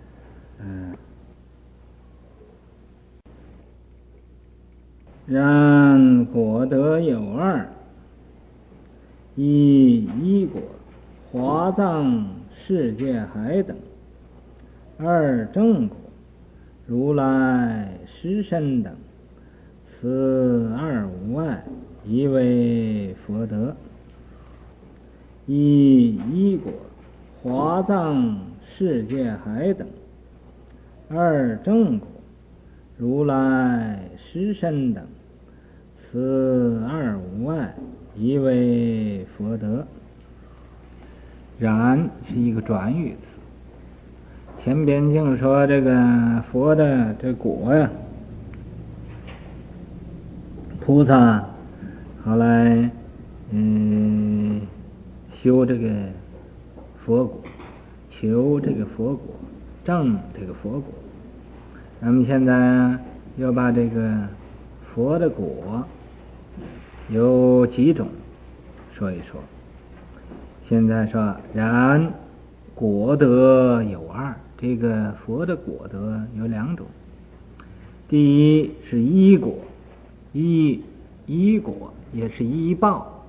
Speaker 1: 然果德有二：一依果、华藏、世界海等；二正果、如来实身等。此二无碍，宜为佛德。一依果、华藏、世界海等；二正果、如来实身等。此二无碍，宜为佛德。然是一个转语词，前边净说这个佛的这果呀，菩萨后来修这个佛果，求这个佛果，证这个佛果。咱们现在要把这个佛的果有几种说一说。现在说然果德有二，这个佛的果德有两种。第一是依果，依果也是依报，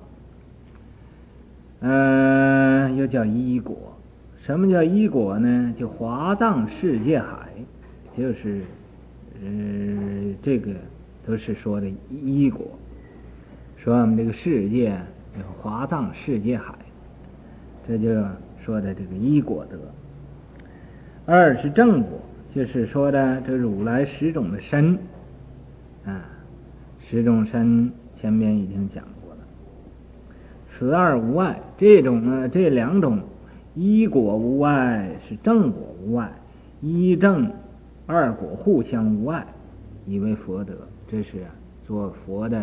Speaker 1: 又叫依果。什么叫依果呢？就华藏世界海，就是这个都是说的依果。说我们这个世界有华藏世界海，这就说的这个依果德。二是正果，就是说的这如来十种的身啊，十种身前面已经讲过了。此二无碍，这两种依果无碍，是正果无碍，依正二果互相无碍，以为佛德。这是做佛的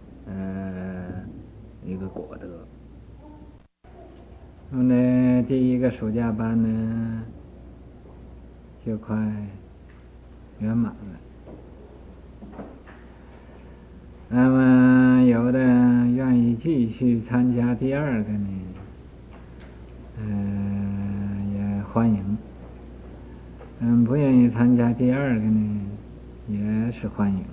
Speaker 1: 一个果德。那么呢，第一个暑假班呢就快圆满了。那么有的愿意继续参加第二个呢，也欢迎。不愿意参加第二个呢，也是欢迎。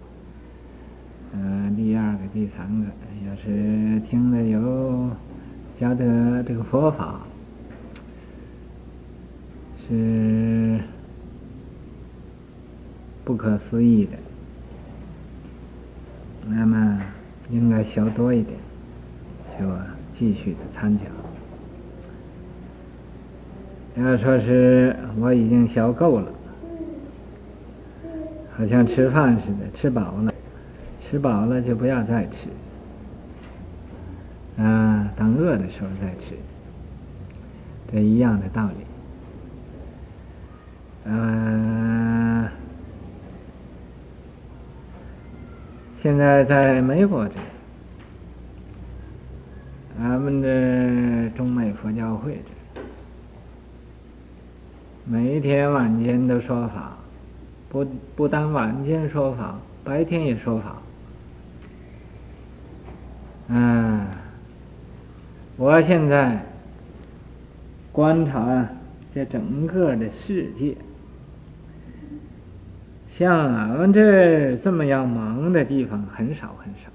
Speaker 1: 第二个、第三个，要是听了有觉得这个佛法是不可思议的，那么应该学多一点，就继续的参加。要说是我已经学够了，好像吃饭似的，吃饱了就不要再吃，等饿的时候再吃，这一样的道理。 现在在美国这俺们的中美佛教会这每天晚间都说法，不但晚间说法，白天也说法。我现在观察这整个的世界，像俺们这么样忙的地方很少很少。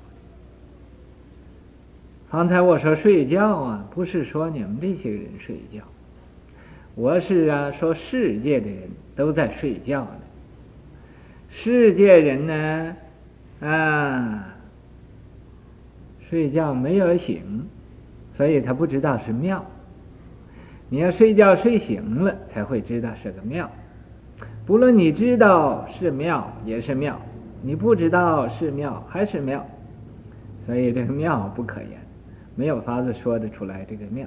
Speaker 1: 刚才我说睡觉啊，不是说你们这些人睡觉，我是说世界的人都在睡觉呢。世界人呢，睡觉没有醒，所以他不知道是庙。你要睡觉睡醒了，才会知道是个庙。不论你知道是庙也是庙，你不知道是庙还是庙，所以这个庙不可言，没有法子说得出来这个庙。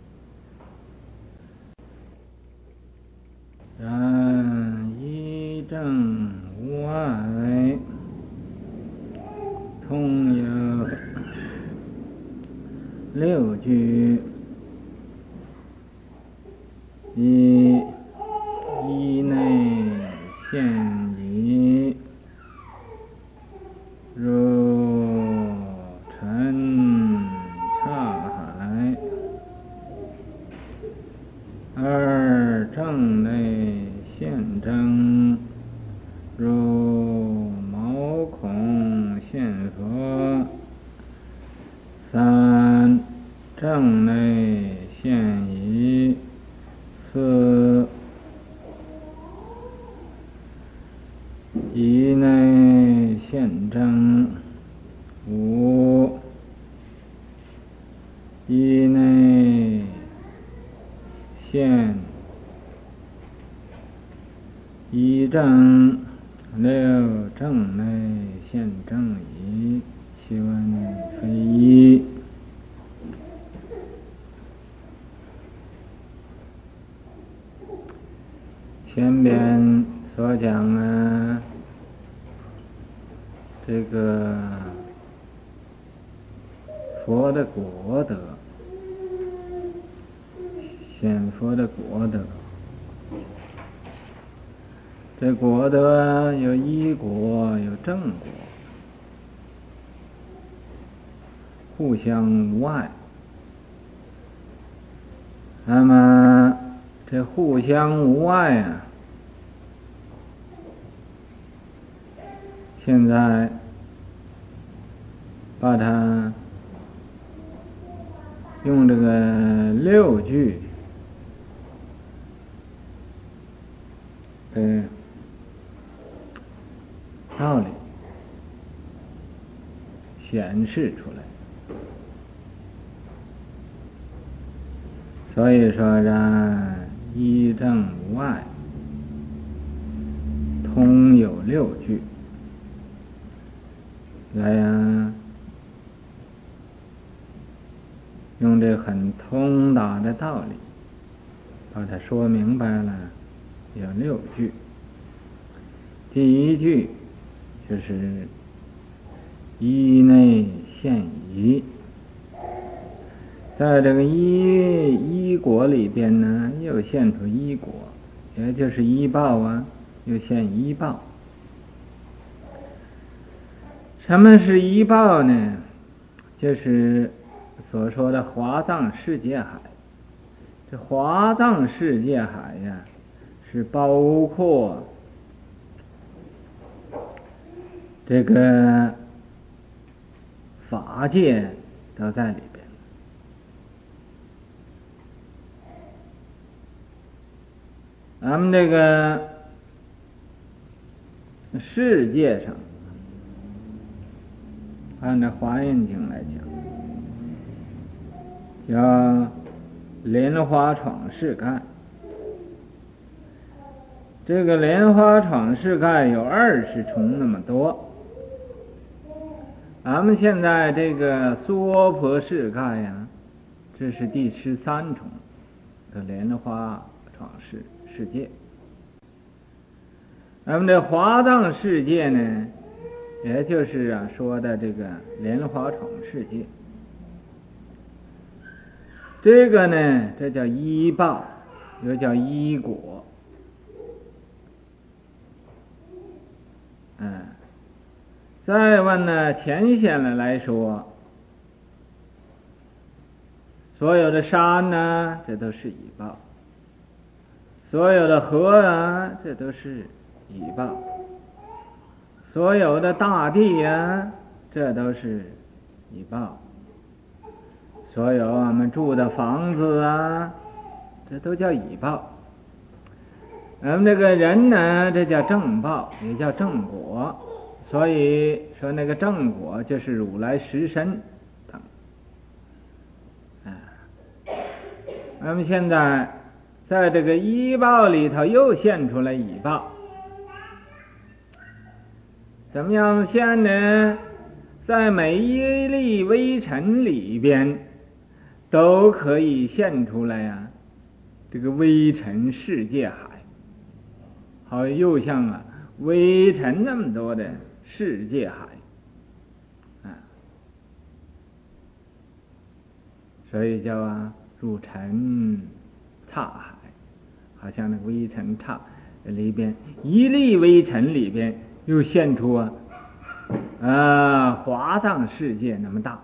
Speaker 1: 一正无碍，通有六句，一内现已，如尘刹海；二正内现真，如毛孔现佛；三正内现已，四以内现真，五以内现一正，六正内现正一，其文非一。前边所讲这个佛的果德，显佛的果德，这果德有依果有正果，互相无碍。那么这互相无碍现在把它用这个六句道理显示出来。所以说一正无碍，通有六句，来用这很通达的道理把它说明白了。有六句，第一句就是一内现一，在这个一果里边呢，又现出一果，也就是一报又现一报。什么是一报呢？就是所说的华藏世界海。这华藏世界海是包括这个法界都在里边。咱们这个世界上，按照华严经来讲，叫莲花闯世盖。这个莲花闯世盖有20重那么多。咱们现在这个苏阿婆世盖这是第13重的莲花闯世界。咱们这华藏世界呢， 也就是说的这个莲花宠世界。这个呢，这叫依报，又叫依果。再问呢，浅显的来说，所有的山呢，这都是依报；所有的河啊，这都是依报；所有的大地啊，这都是依报；所有我们住的房子啊，这都叫依报。咱们这个人呢，这叫正报，也叫正果。所以说那个正果就是如来实身等。那么现在在这个依报里头又现出来依报，怎么样现呢？在每一粒微尘里边都可以现出来呀，这个微尘世界海，好又像微尘那么多的世界海所以叫入尘刹海，好像那个微尘刹里边一粒微尘里边又现出华藏世界那么大。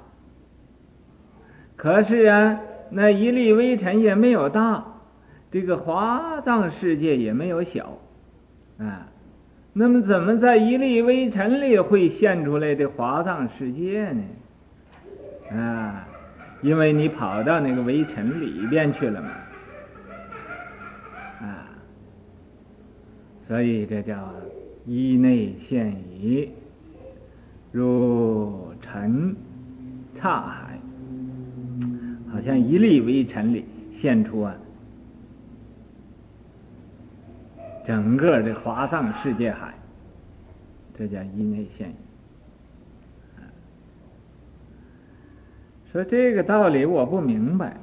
Speaker 1: 可是那一粒微尘也没有大，这个华藏世界也没有小那么怎么在一粒微尘里会现出来的华藏世界呢？因为你跑到那个微尘里边去了嘛所以这叫依内现已，入尘刹海，好像一粒微尘里现出整个这华藏世界海，这叫依内现已。说这个道理我不明白，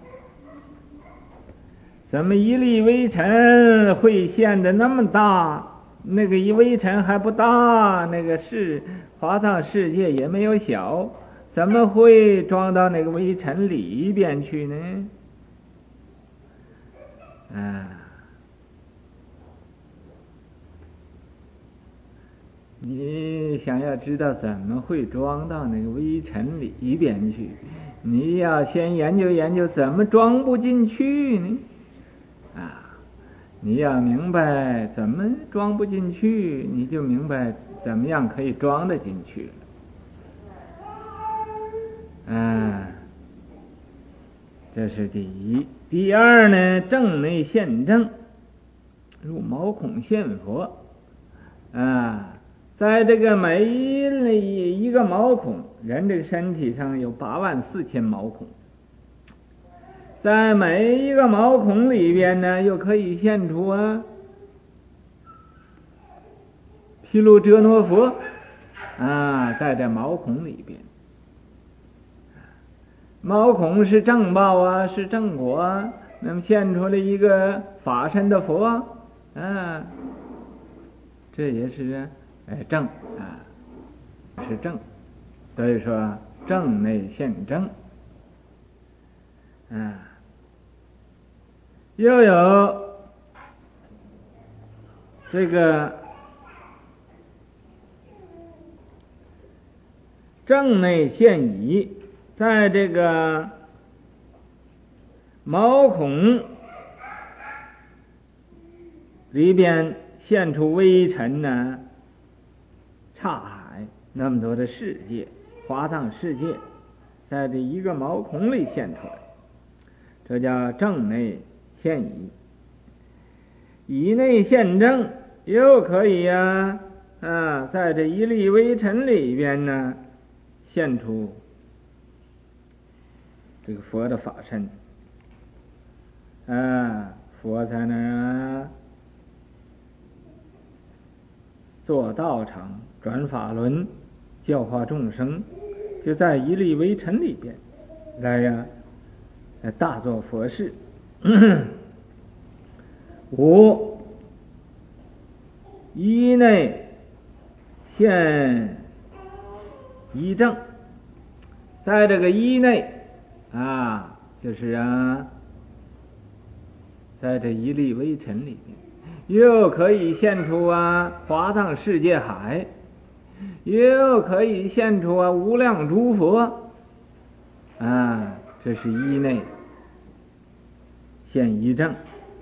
Speaker 1: 怎么一粒微尘会现得那么大？那个一微尘还不大，那个华藏世界也没有小，怎么会装到那个微尘里边去呢？你想要知道怎么会装到那个微尘里边去，你要先研究研究怎么装不进去呢？你要明白怎么装不进去，你就明白怎么样可以装得进去了。这是第一。第二呢，正内现正，入毛孔现佛在这个每一个毛孔，人这个身体上有84000毛孔，在每一个毛孔里边呢，又可以现出毗卢遮那佛在这毛孔里边。毛孔是正报是正果那么现出来一个法身的佛这也是正是正，所以说正内现正又有这个正内现已，在这个毛孔里边现出微尘刹海那么多的世界，华藏世界在这一个毛孔里现出来，这叫正内现已。以内现正又可以在这一粒微尘里边呢现出这个佛的法身佛在那做道场转法轮教化众生，就在一粒微尘里边来大做佛事。五依内现一正，在这个一内就是在这一粒微尘里面，又可以现出华藏世界海，又可以现出无量诸佛这是一内现一正，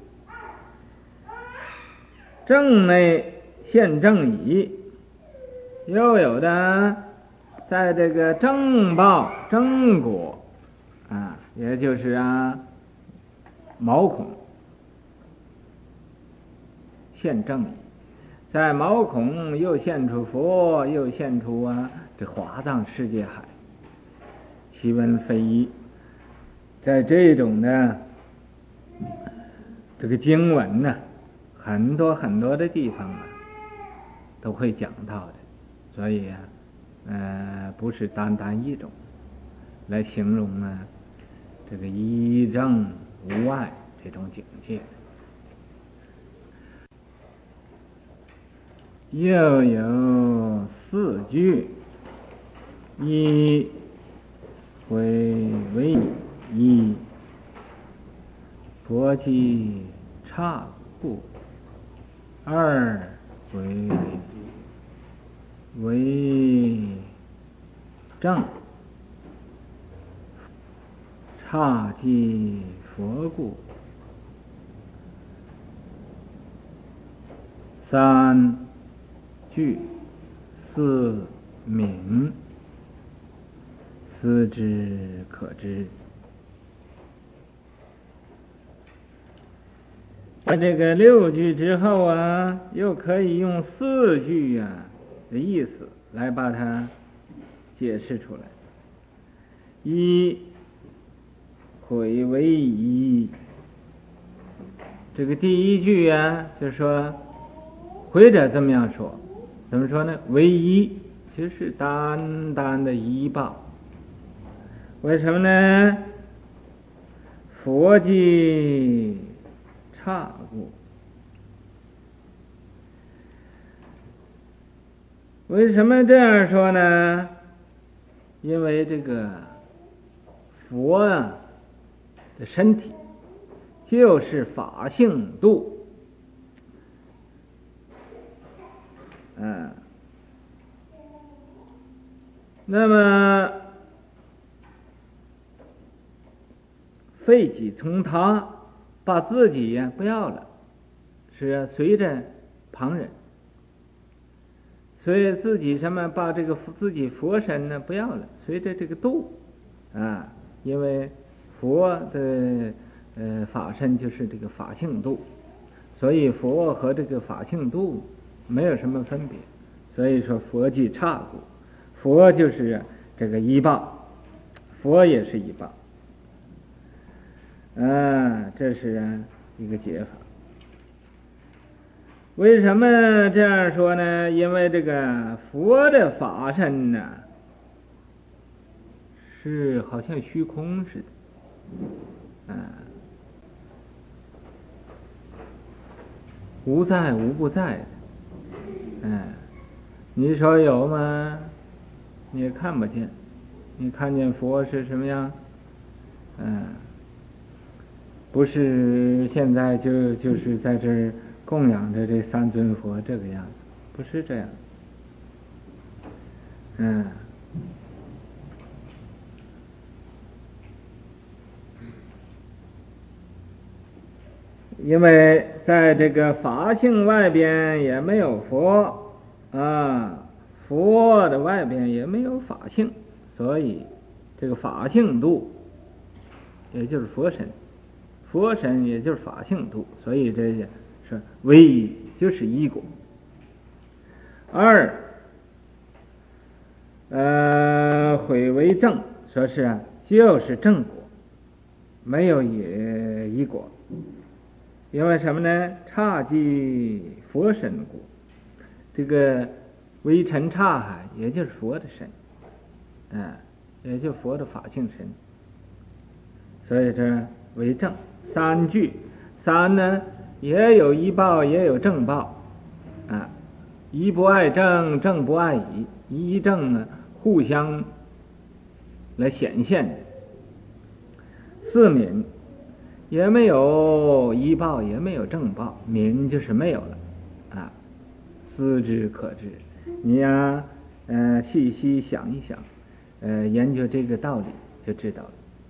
Speaker 1: 正内现正已，又有的在这个正报正果也就是毛孔现正已，在毛孔又现出佛，又现出这华藏世界海，其文非一。在这种的这个经文呢，很多很多的地方都会讲到的，所以不是单单一种来形容这个一正无碍这种境界。又有四句，一回为一，佛即刹故；二回为正，刹即佛故；三句四名，思之可知。在这个六句之后又可以用四句的意思来把它解释出来。一回为一，这个第一句就说回者这么样说，怎么说呢？为一就是单单的一报。为什么呢？佛即刹故。为什么这样说呢？因为这个佛的身体就是法性度，那么废己从他，把自己不要了，是随着旁人，所以自己把这个自己佛身不要了，随着这个度因为佛的法身就是这个法性度，所以佛和这个法性度没有什么分别，所以说佛即刹故。佛就是这个一报，佛也是一报这是一个解法。为什么这样说呢？因为这个佛的法身是好像虚空似的无在无不在的你说有吗？你也看不见。你看见佛是什么样？不是现在就是在这儿供养着这三尊佛这个样子，不是这样。因为在这个法性外边也没有佛佛的外边也没有法性，所以这个法性度也就是佛身，佛身也就是法性度，所以这是唯一，就是一果。二毁为正，说是就是正果，没有也一果。因为什么呢？刹即佛身故，这个微尘刹海也就是佛的身也就是佛的法性身，所以这为正。三句，三呢也有一报也有正报一不爱正，正不爱已，一正互相来显现的。四泯也没有依报，也没有正报，泯就是没有了啊，思之可知。你呀，细细想一想，研究这个道理就知道了。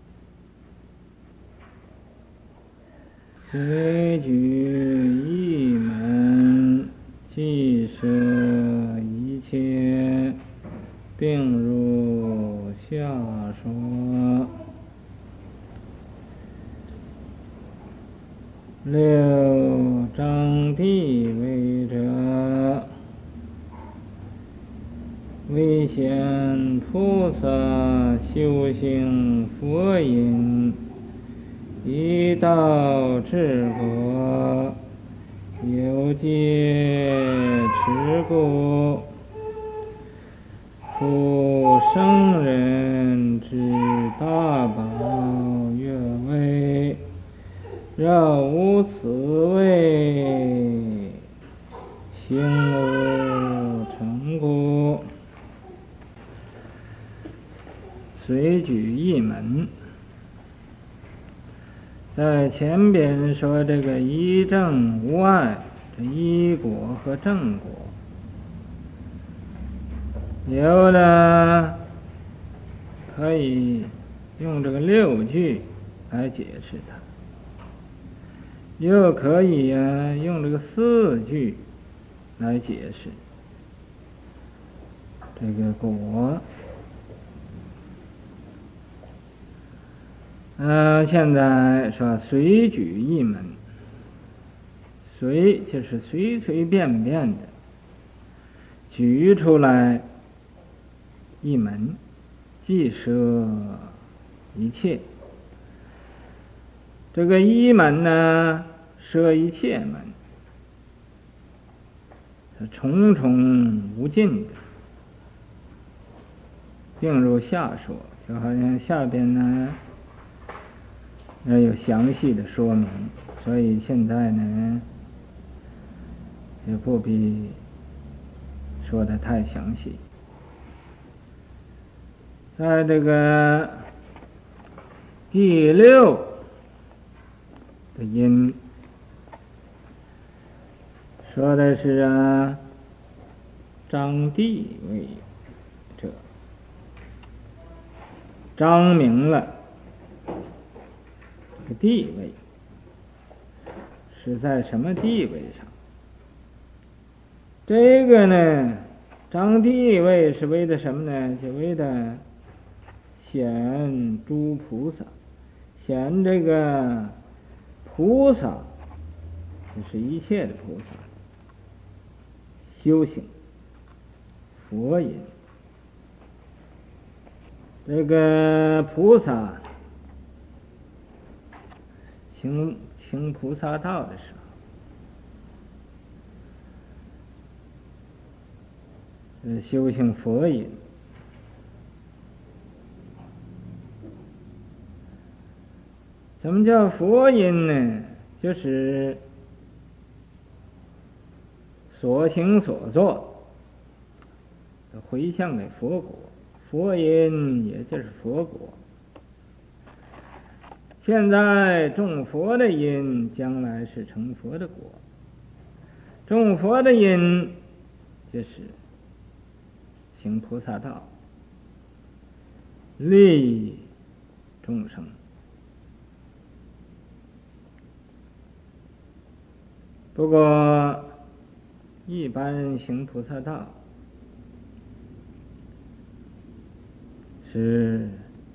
Speaker 1: 随举一门，即舍一切，并入下说。六章地位者，为显菩萨修行佛因，一道至果，有戒持故，复圣人之大宝乐位，若无此位，行无成故。随举一门，在前边说这个一正无碍，这一果和正果，有的可以用这个六句来解释它，又可以用这个四句来解释这个果。现在说随举一门，随就是随随便便的举出来一门，即摄一切。这个一门呢，摄一切门，是重重无尽的，并入下说，就好像下边呢有详细的说明，所以现在呢也不必说的太详细。在这个第六的因，说的是彰地位者，彰明了这个地位是在什么地位上。这个呢，彰地位是为的什么呢？就为的显诸菩萨，显这个菩萨，就是一切的菩萨修行佛因。这个菩萨行菩萨道的时候，修行佛因。什么叫佛因呢？就是所行所作回向给佛果，佛因也就是佛果。现在种佛的因，将来是成佛的果。种佛的因就是行菩萨道，利众生。不过一般人行菩萨道是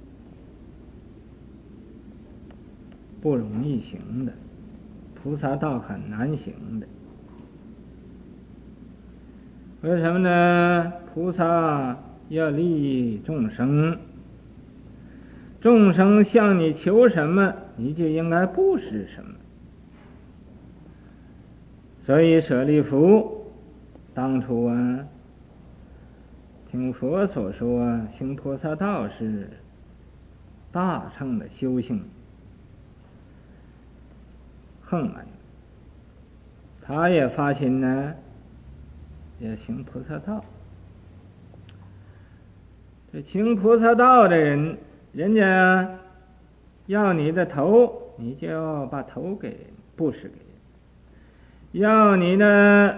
Speaker 1: 不容易行的，菩萨道很难行的。为什么呢？菩萨要利众生，众生向你求什么，你就应该布施什么。所以舍利弗当初听佛所说，行菩萨道是大乘的修行，横来，他也发心呢，也行菩萨道。 这行菩萨道的人，人家要你的头，你就要把头给布施给人；要你的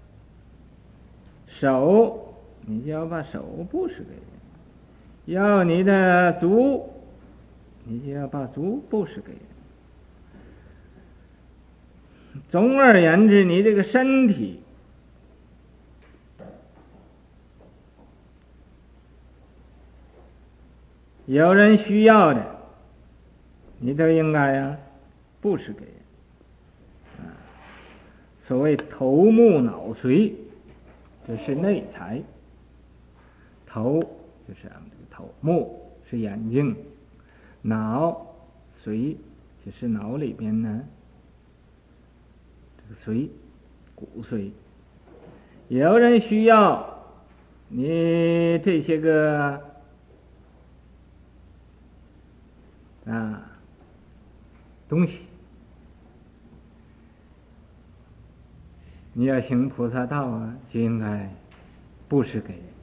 Speaker 1: 手，你就要把手布施给人；要你的足，你就要把足布施给人。总而言之，你这个身体有人需要的，你都应该布施给人。所谓头目脑髓，这是内财。头就是俺们这个头，目是眼睛，脑髓就是脑里边呢这个髓，骨髓。有人需要你这些个东西，你要行菩萨道就应该布施给人。